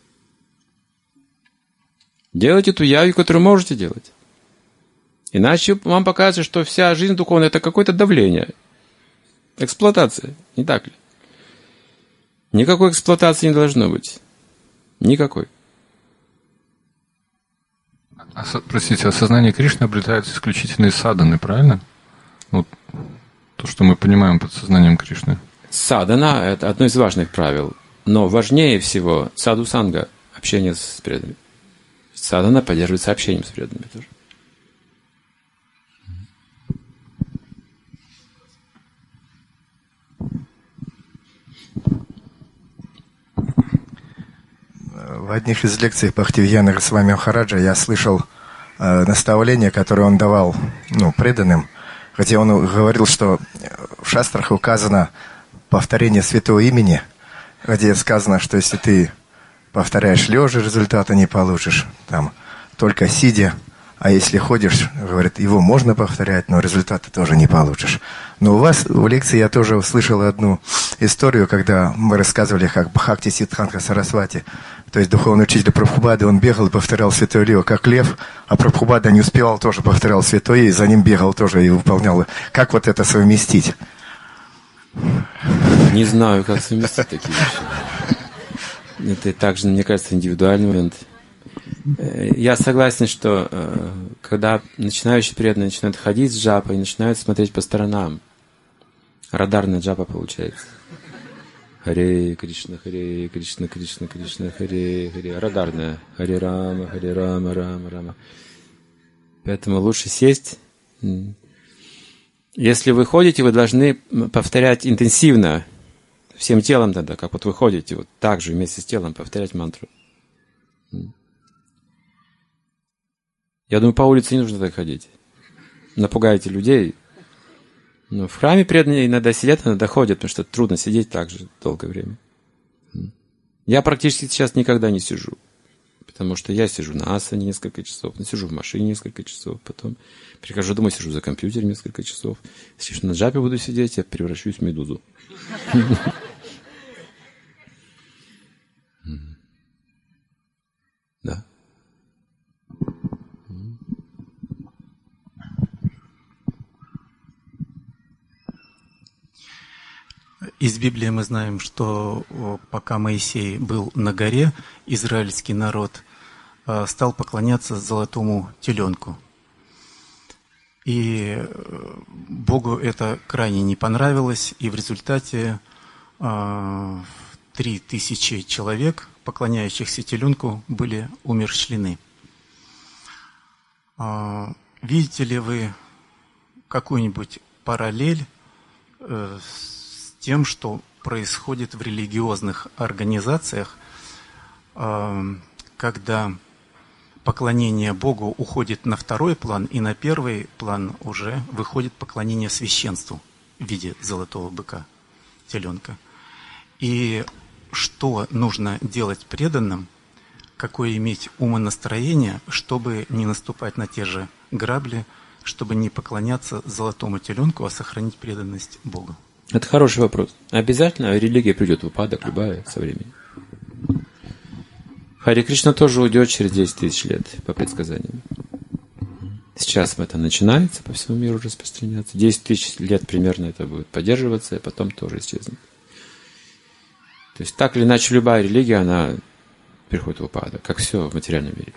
[SPEAKER 1] Делайте ту ягу, которую можете делать. Иначе вам покажется, что вся жизнь духовная – это какое-то давление. Эксплуатация. Не так ли? Никакой эксплуатации не должно быть. Никакой.
[SPEAKER 2] Простите, осознание Кришны обретается исключительно из садханы, правильно? Вот то, что мы понимаем под сознанием Кришны.
[SPEAKER 1] Садхана – это одно из важных правил. Но важнее всего саду-санга – общение с преданными. Садхана поддерживается общением с преданными тоже.
[SPEAKER 3] В одних из лекций Бхактивинода Госвами Махараджа я слышал наставление, которое он давал преданным, где он говорил, что в шастрах указано повторение святого имени, где сказано, что если ты повторяешь лежа, результата не получишь, там, только сидя, а если ходишь, говорит, его можно повторять, но результата тоже не получишь. Но у вас в лекции я тоже услышал одну историю, когда мы рассказывали, как Бхакти Сиддханта Сарасвати, то есть духовный учитель Прабхупады, он бегал и повторял святое лио как лев, а Прабхупада не успевал, тоже повторял святое, и за ним бегал тоже и выполнял. Как вот это совместить?
[SPEAKER 1] Не знаю, как совместить такие вещи. Это также, мне кажется, индивидуальный момент. Я согласен, что когда начинающие преданные начинают ходить с джапой, начинают смотреть по сторонам, радарная джапа получается. Харе Кришна, Кришна, Кришна, Харе, Харе. Радарная. Харе Рама, Рама, Рама. Поэтому лучше сесть. Если вы ходите, вы должны повторять интенсивно, всем телом тогда, как вот вы ходите, вот так же вместе с телом повторять мантру. Я думаю, по улице не нужно так ходить. Напугаете людей. Но в храме преданные иногда сидят, иногда ходят, потому что трудно сидеть так же долгое время. Я практически сейчас никогда не сижу. Потому что я сижу на асане несколько часов, сижу в машине несколько часов, потом прихожу домой, сижу за компьютером несколько часов. Если на джапе буду сидеть, я превращусь в медузу. Да.
[SPEAKER 4] Из Библии мы знаем, что пока Моисей был на горе, израильский народ стал поклоняться золотому теленку. И Богу это крайне не понравилось, и в результате 3000 человек, поклоняющихся теленку, были умерщвлены. Видите ли вы какую-нибудь параллель с тем, что происходит в религиозных организациях, когда поклонение Богу уходит на второй план, и на первый план уже выходит поклонение священству в виде золотого быка, теленка. И что нужно делать преданным, какое иметь умонастроение, чтобы не наступать на те же грабли, чтобы не поклоняться золотому теленку, а сохранить преданность Богу?
[SPEAKER 1] Это хороший вопрос. Обязательно религия придет в упадок, любая, со временем. Хари Кришна тоже уйдет через 10 тысяч лет, по предсказаниям. Сейчас это начинается по всему миру распространяться. 10 тысяч лет примерно это будет поддерживаться, и потом тоже исчезнет. То есть так или иначе любая религия, она приходит в упадок, как все в материальном мире.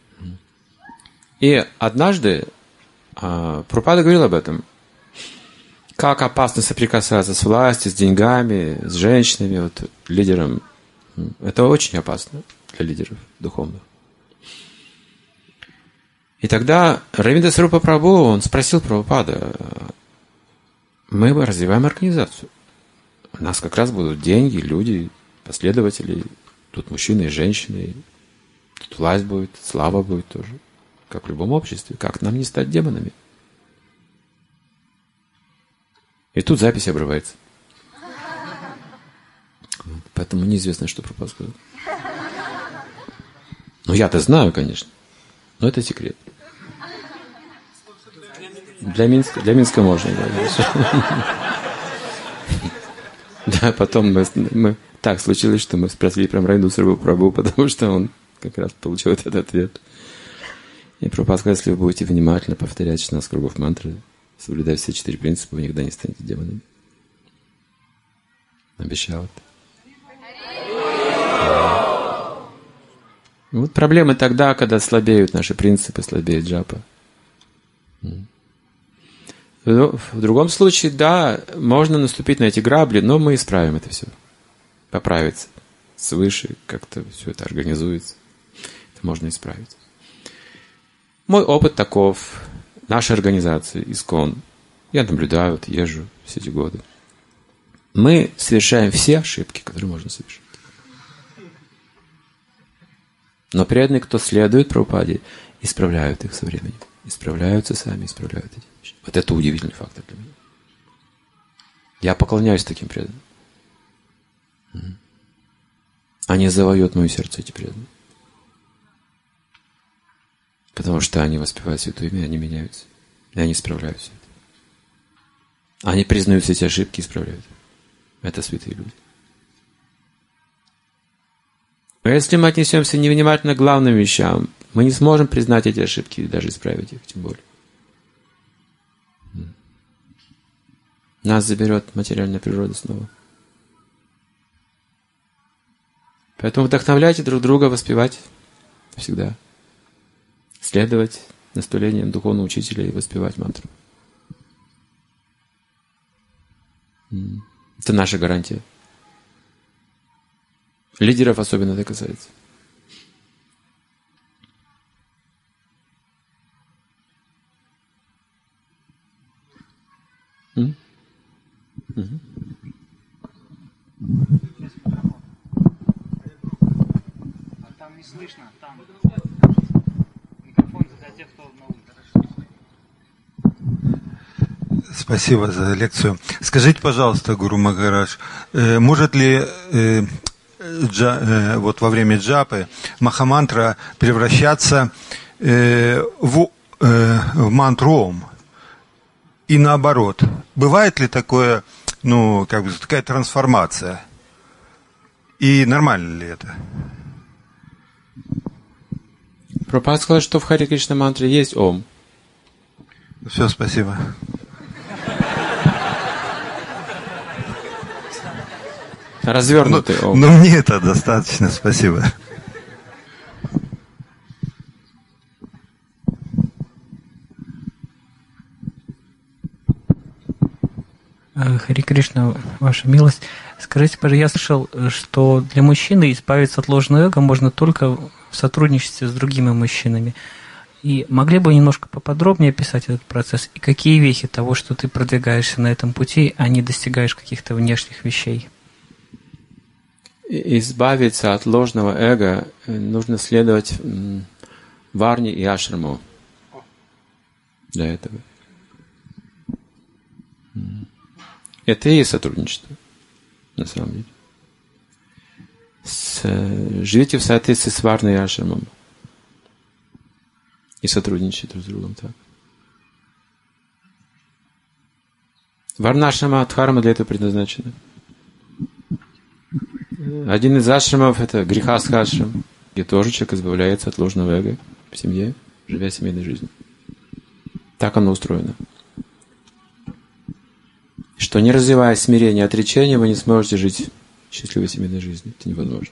[SPEAKER 1] И однажды Прабхупада говорил об этом. Как опасно соприкасаться с властью, с деньгами, с женщинами, вот, лидером. Это очень опасно для лидеров духовных. И тогда Равиндра Сварупа Прабху, он спросил Прабхупада: мы развиваем организацию. У нас как раз будут деньги, люди, последователи. Тут мужчины и женщины. Тут власть будет, слава будет тоже. Как в любом обществе. Как нам не стать демонами? И тут запись обрывается. Поэтому неизвестно, что Прабхупада сказал. Ну, я-то знаю, конечно. Но это секрет. Для Минска можно. Да, потом мы так случилось, что мы спросили прям Равиндру Сварупу Прабху, потому что он как раз получил этот ответ. И Прабхупада сказал: если вы будете внимательно повторять 16 кругов мантры, соблюдая все 4 принципа, вы никогда не станете демонами. Обещал это. Вот проблемы тогда, когда слабеют наши принципы, слабеет джапа. В другом случае, да, можно наступить на эти грабли, но мы исправим это все. Поправится свыше, как-то все это организуется. Это можно исправить. Мой опыт таков. Наша организация, ИСККОН, я наблюдаю, вот езжу все эти годы. Мы совершаем все ошибки, которые можно совершить. Но преданные, кто следует Прабхупаде, исправляют их со временем. Исправляются сами, исправляют эти вещи. Вот это удивительный фактор для меня. Я поклоняюсь таким преданным. Они завоюют мое сердце, эти преданные. Потому что они воспевают Святое Имя, они меняются. И они исправляют все это. Они признают все эти ошибки и исправляют. Это святые люди. Но если мы отнесемся невнимательно к главным вещам, мы не сможем признать эти ошибки и даже исправить их, тем более. Нас заберет материальная природа снова. Поэтому вдохновляйте друг друга воспевать всегда. Следовать наставлениям духовного учителя и воспевать мантру. Это наша гарантия. Лидеров особенно это касается.
[SPEAKER 5] Там не слышно, там микрофон для тех, кто на улице.
[SPEAKER 6] Спасибо за лекцию. Скажите, пожалуйста, Гуру Махарадж, может ли вот во время джапы махамантра превращаться в мантру Ом? И наоборот, бывает ли такое, такая трансформация? И нормально ли это?
[SPEAKER 1] Прабхупада сказал, что в Харе Кришна мантре есть Ом.
[SPEAKER 6] Все, спасибо.
[SPEAKER 1] Развернутый Ом.
[SPEAKER 6] Но мне это достаточно, спасибо.
[SPEAKER 5] Хари Кришна, ваша милость. Скажите, пожалуйста, я слышал, что для мужчины избавиться от ложного эго можно только в сотрудничестве с другими мужчинами. И могли бы немножко поподробнее описать этот процесс? И какие вехи того, что ты продвигаешься на этом пути, а не достигаешь каких-то внешних вещей?
[SPEAKER 1] Избавиться от ложного эго нужно следовать варне и ашраму для этого. Это и есть сотрудничество, на самом деле. Живите в соответствии с варной и ашрамом. И сотрудничайте друг с другом так. Варнашрама, дхарма для этого предназначена. Один из ашрамов — это грихастха-ашрам, где тоже человек избавляется от ложного эго в семье, живя семейной жизнью. Так оно устроено. Что не развивая смирение и отречение, вы не сможете жить счастливой семейной жизнью. Это невозможно.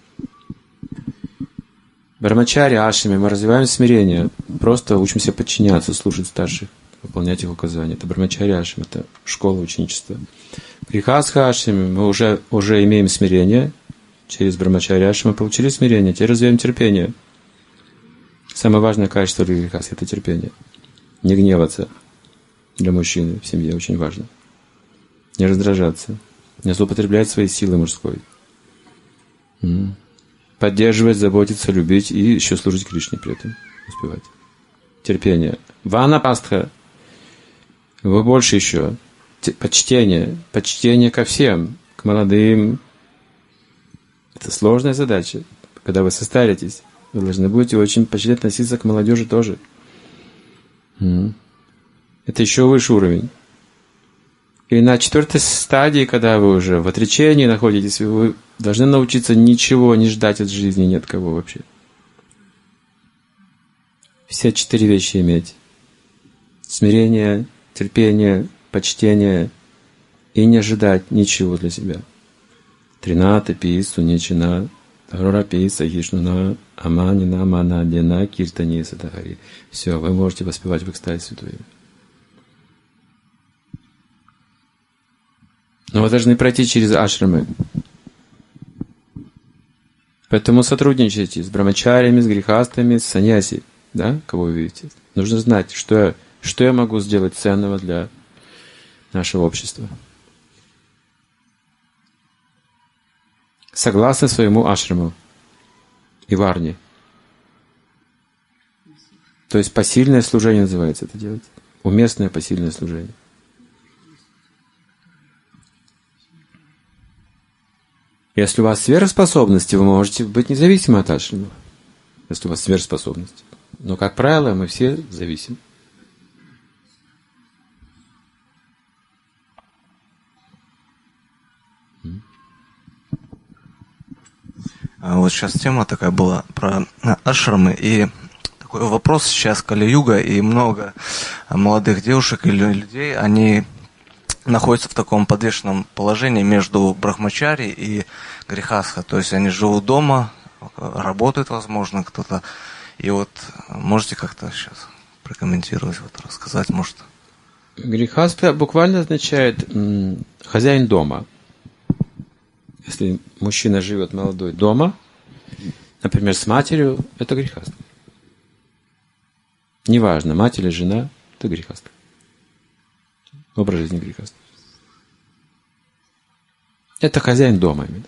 [SPEAKER 1] Брахмачари, ашраме мы развиваем смирение, просто учимся подчиняться, слушать старших, выполнять их указания. Это брахмачари ашраме, это школа ученичества. Грихастха ашраме мы уже имеем смирение. Через брахмачари ашраме мы получили смирение, теперь развиваем терпение. Самое важное качество для грихастхи — это терпение. Не гневаться для мужчины в семье очень важно. Не раздражаться, не злоупотреблять своей силой мужской. Поддерживать, заботиться, любить и еще служить Кришне при этом. Успевать. Терпение. Ванапастха. Вы больше еще. Почтение. Почтение ко всем. К молодым. Это сложная задача. Когда вы состаритесь, вы должны будете очень почтительно относиться к молодежи тоже. Это еще выше уровень. И на 4-й стадии, когда вы уже в отречении находитесь, вы должны научиться ничего не ждать от жизни ни от кого вообще. Все 4 вещи иметь. Смирение, терпение, почтение и не ожидать ничего для себя. Трината, пису, нечина, тарора, писа, хишнуна, аманина, манадина, киртани, сатахари. Все, вы можете воспевать в экстазе Святое Имя. Но вы должны пройти через ашрамы. Поэтому сотрудничайте с брахмачарями, с грихастами, с саньяси. Да? Кого вы видите? Нужно знать, что я могу сделать ценного для нашего общества. Согласно своему ашраму и варне. То есть посильное служение называется это делать. Уместное посильное служение. Если у вас сверхспособности, вы можете быть независимы от ашрамов. Если у вас сверхспособности. Но, как правило, мы все зависим.
[SPEAKER 7] Вот сейчас тема такая была про ашрамы. И такой вопрос сейчас Кали-юга, и много молодых девушек или людей, они находятся в таком подвешенном положении между брахмачари и грихастха. То есть они живут дома, работают, возможно, кто-то. И вот можете как-то сейчас прокомментировать, вот рассказать, может?
[SPEAKER 1] Грихастха буквально означает хозяин дома. Если мужчина живет молодой дома, например, с матерью, это грихастха. Неважно, мать или жена, это грихастха. Образ жизни грехастха. Это хозяин дома именно.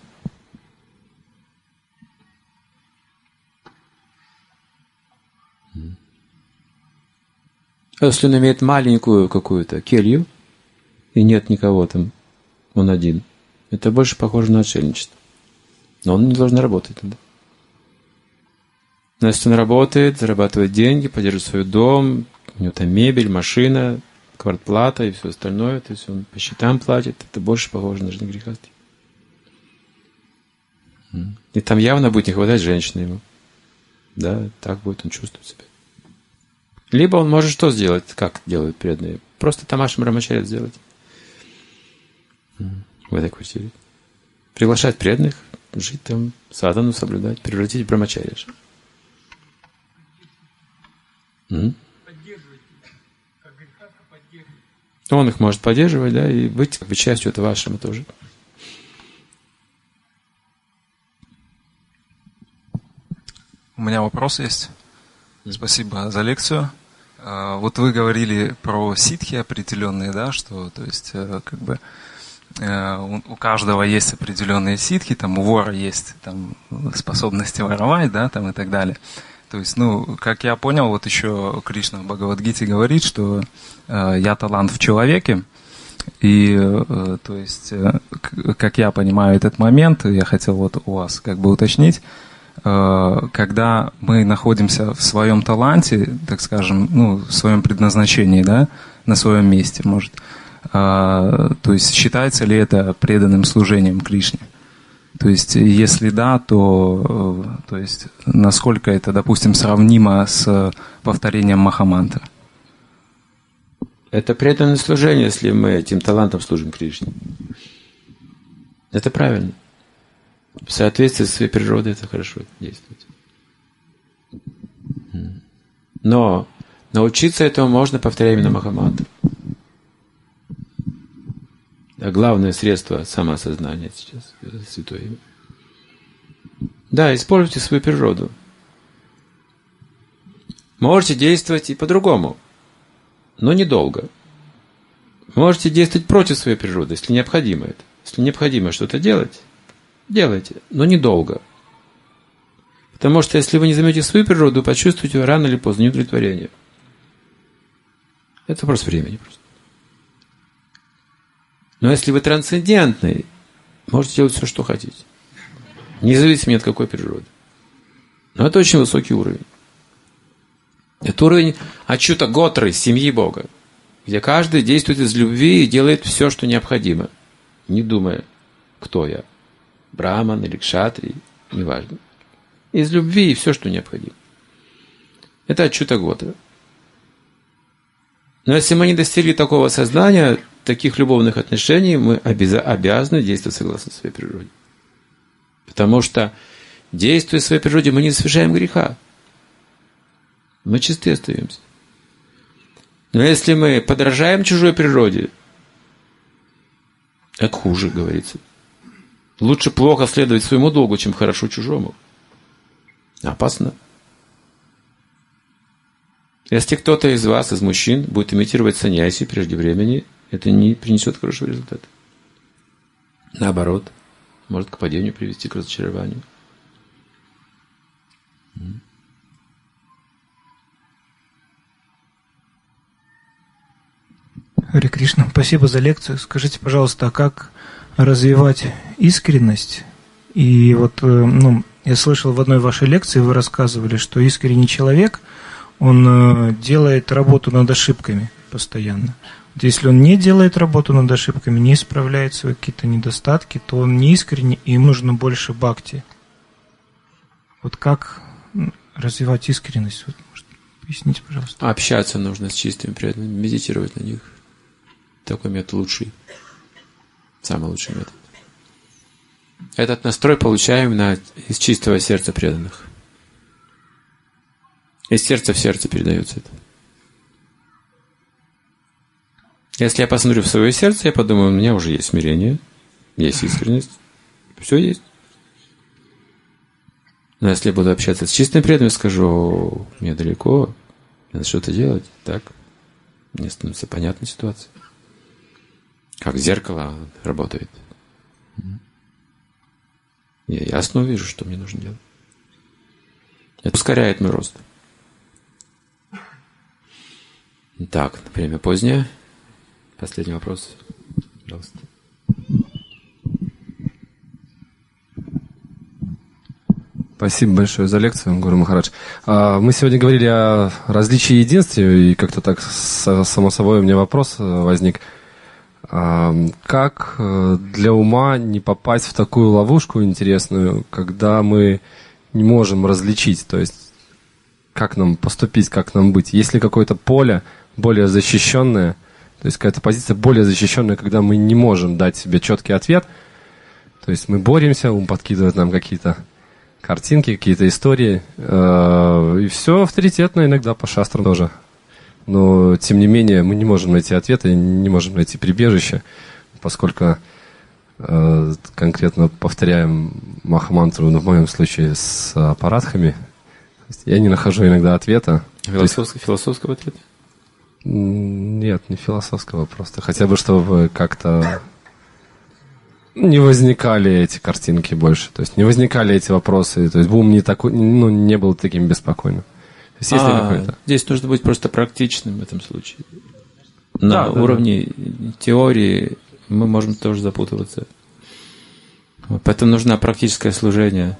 [SPEAKER 1] Если он имеет маленькую какую-то келью, и нет никого там, он один, это больше похоже на отшельничество. Но он не должен работать тогда. Но если он работает, зарабатывает деньги, поддерживает свой дом, у него там мебель, машина, квартплата и все остальное, то есть он по счетам платит, это больше похоже на жизнь грехастхи. И там явно будет не хватать женщины ему. Да, так будет он чувствовать себя. Либо он может что сделать, как делают преданные? Просто тамашем брамачарья сделать в этой квартире. Приглашать преданных, жить там, садану соблюдать, превратить в брамачарья. Он их может поддерживать, да, и быть как бы частью этого ашрама тоже.
[SPEAKER 8] У меня вопрос есть. Спасибо за лекцию. Вот вы говорили про ситхи определенные, да, что, то есть, как бы у каждого есть определенные ситхи, там у вора есть там способности воровать, да, там и так далее. То есть, ну, как я понял, вот еще Кришна в Бхагавад-гите говорит, что я талант в человеке, и, то есть, как я понимаю этот момент, я хотел вот у вас как бы уточнить, когда мы находимся в своем таланте, так скажем, ну, в своем предназначении, да, на своем месте, может, то есть считается ли это преданным служением Кришне? То есть, если да, то есть, насколько это, допустим, сравнимо с повторением Махамантры?
[SPEAKER 1] Это преданное служение, если мы этим талантом служим Кришне. Это правильно. В соответствии со своей природой это хорошо действует. Но научиться этому можно, повторяя именно Махамантру. А главное средство самоосознания сейчас – это Святое Имя. Да, используйте свою природу. Можете действовать и по-другому, но недолго. Можете действовать против своей природы, если необходимо это. Если необходимо что-то делать, делайте, но недолго. Потому что если вы не займете свою природу, почувствуете рано или поздно неудовлетворение. Это вопрос времени просто. Но если вы трансцендентный, можете делать все, что хотите. Независимо от какой природы. Но это очень высокий уровень. Это уровень Ачюта Готры, семьи Бога, где каждый действует из любви и делает все, что необходимо, не думая, кто я. Браман или кшатрий, неважно. Из любви и все, что необходимо. Это Ачюта Готра. Но если мы не достигли такого сознания, таких любовных отношений, мы обязаны действовать согласно своей природе. Потому что, действуя в своей природе, мы не совершаем греха. Мы чисты остаемся. Но если мы подражаем чужой природе, это хуже, говорится. Лучше плохо следовать своему долгу, чем хорошо чужому. Опасно. Если кто-то из вас, из мужчин, будет имитировать саньяси прежде времени, это не принесет хорошего результата. Наоборот, может к падению привести, к разочарованию.
[SPEAKER 9] Харе Кришна, спасибо за лекцию. Скажите, пожалуйста, а как развивать искренность? И вот, я слышал в одной вашей лекции, вы рассказывали, что искренний человек, он делает работу над ошибками постоянно. Вот если он не делает работу над ошибками, не исправляет свои какие-то недостатки, то он не искренний, и ему нужно больше бхакти. Вот как развивать искренность? Вот, может, поясните, пожалуйста.
[SPEAKER 1] Общаться нужно с чистыми преданными, медитировать на них. Такой метод лучший. Самый лучший метод. Этот настрой получаем из чистого сердца преданных. Из сердца в сердце передается это. Если я посмотрю в свое сердце, я подумаю, у меня уже есть смирение, есть искренность, все есть. Но если я буду общаться с чистым преданным, скажу, мне далеко, надо что-то делать, так, мне становится понятна ситуация. Как зеркало работает. Я ясно увижу, что мне нужно делать. Это ускоряет мой рост. Так, время позднее. Последний вопрос. Пожалуйста.
[SPEAKER 10] Спасибо большое за лекцию, Гуру Махарадж. Мы сегодня говорили о различии и единстве, и как-то так само собой у меня вопрос возник. Как для ума не попасть в такую ловушку интересную, когда мы не можем различить, то есть как нам поступить, как нам быть? Есть ли какое-то поле более защищенное, то есть какая-то позиция более защищенная, когда мы не можем дать себе четкий ответ, то есть мы боремся, ум подкидывает нам какие-то картинки, какие-то истории, и все авторитетно иногда по шастрам тоже. Но, тем не менее, мы не можем найти ответы, не можем найти прибежище, поскольку конкретно повторяем Махамантру, но в моем случае с аппаратхами, я не нахожу иногда ответа.
[SPEAKER 1] Философского ответа?
[SPEAKER 10] Нет, не философского, просто хотя бы, чтобы как-то не возникали эти картинки больше, то есть не возникали эти вопросы, то есть ум не такой, не был таким беспокойным. Есть
[SPEAKER 1] здесь нужно быть просто практичным в этом случае. На уровне теории мы можем тоже запутываться. Поэтому нужно практическое служение.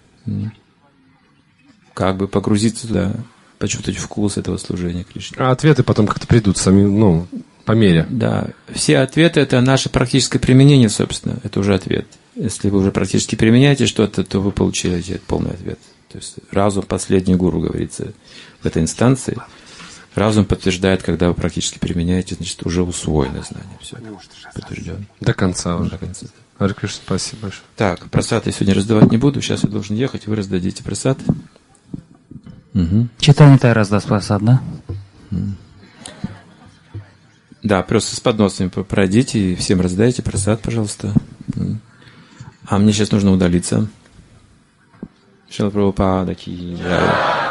[SPEAKER 1] Как бы погрузиться туда, почувствовать вкус этого служения Кришне.
[SPEAKER 10] А ответы потом как-то придут сами, по мере.
[SPEAKER 1] Да, все ответы – это наше практическое применение, собственно, это уже ответ. Если вы уже практически применяете что-то, то вы получаете полный ответ. То есть разум – последний гуру, говорится в этой инстанции. Разум подтверждает, когда вы практически применяете, значит, уже усвоено знание. Все, подтверждено.
[SPEAKER 10] До конца уже.
[SPEAKER 1] До конца.
[SPEAKER 10] Харе Кришна, спасибо большое.
[SPEAKER 1] Так, просад я сегодня раздавать не буду, сейчас я должен ехать, вы раздадите просад. Угу.
[SPEAKER 11] Читание раздаст просад, да?
[SPEAKER 1] Да, просто с подносами пройдите и всем раздайте просад, пожалуйста. А мне сейчас нужно удалиться. Шрила Прабхупада ки джай.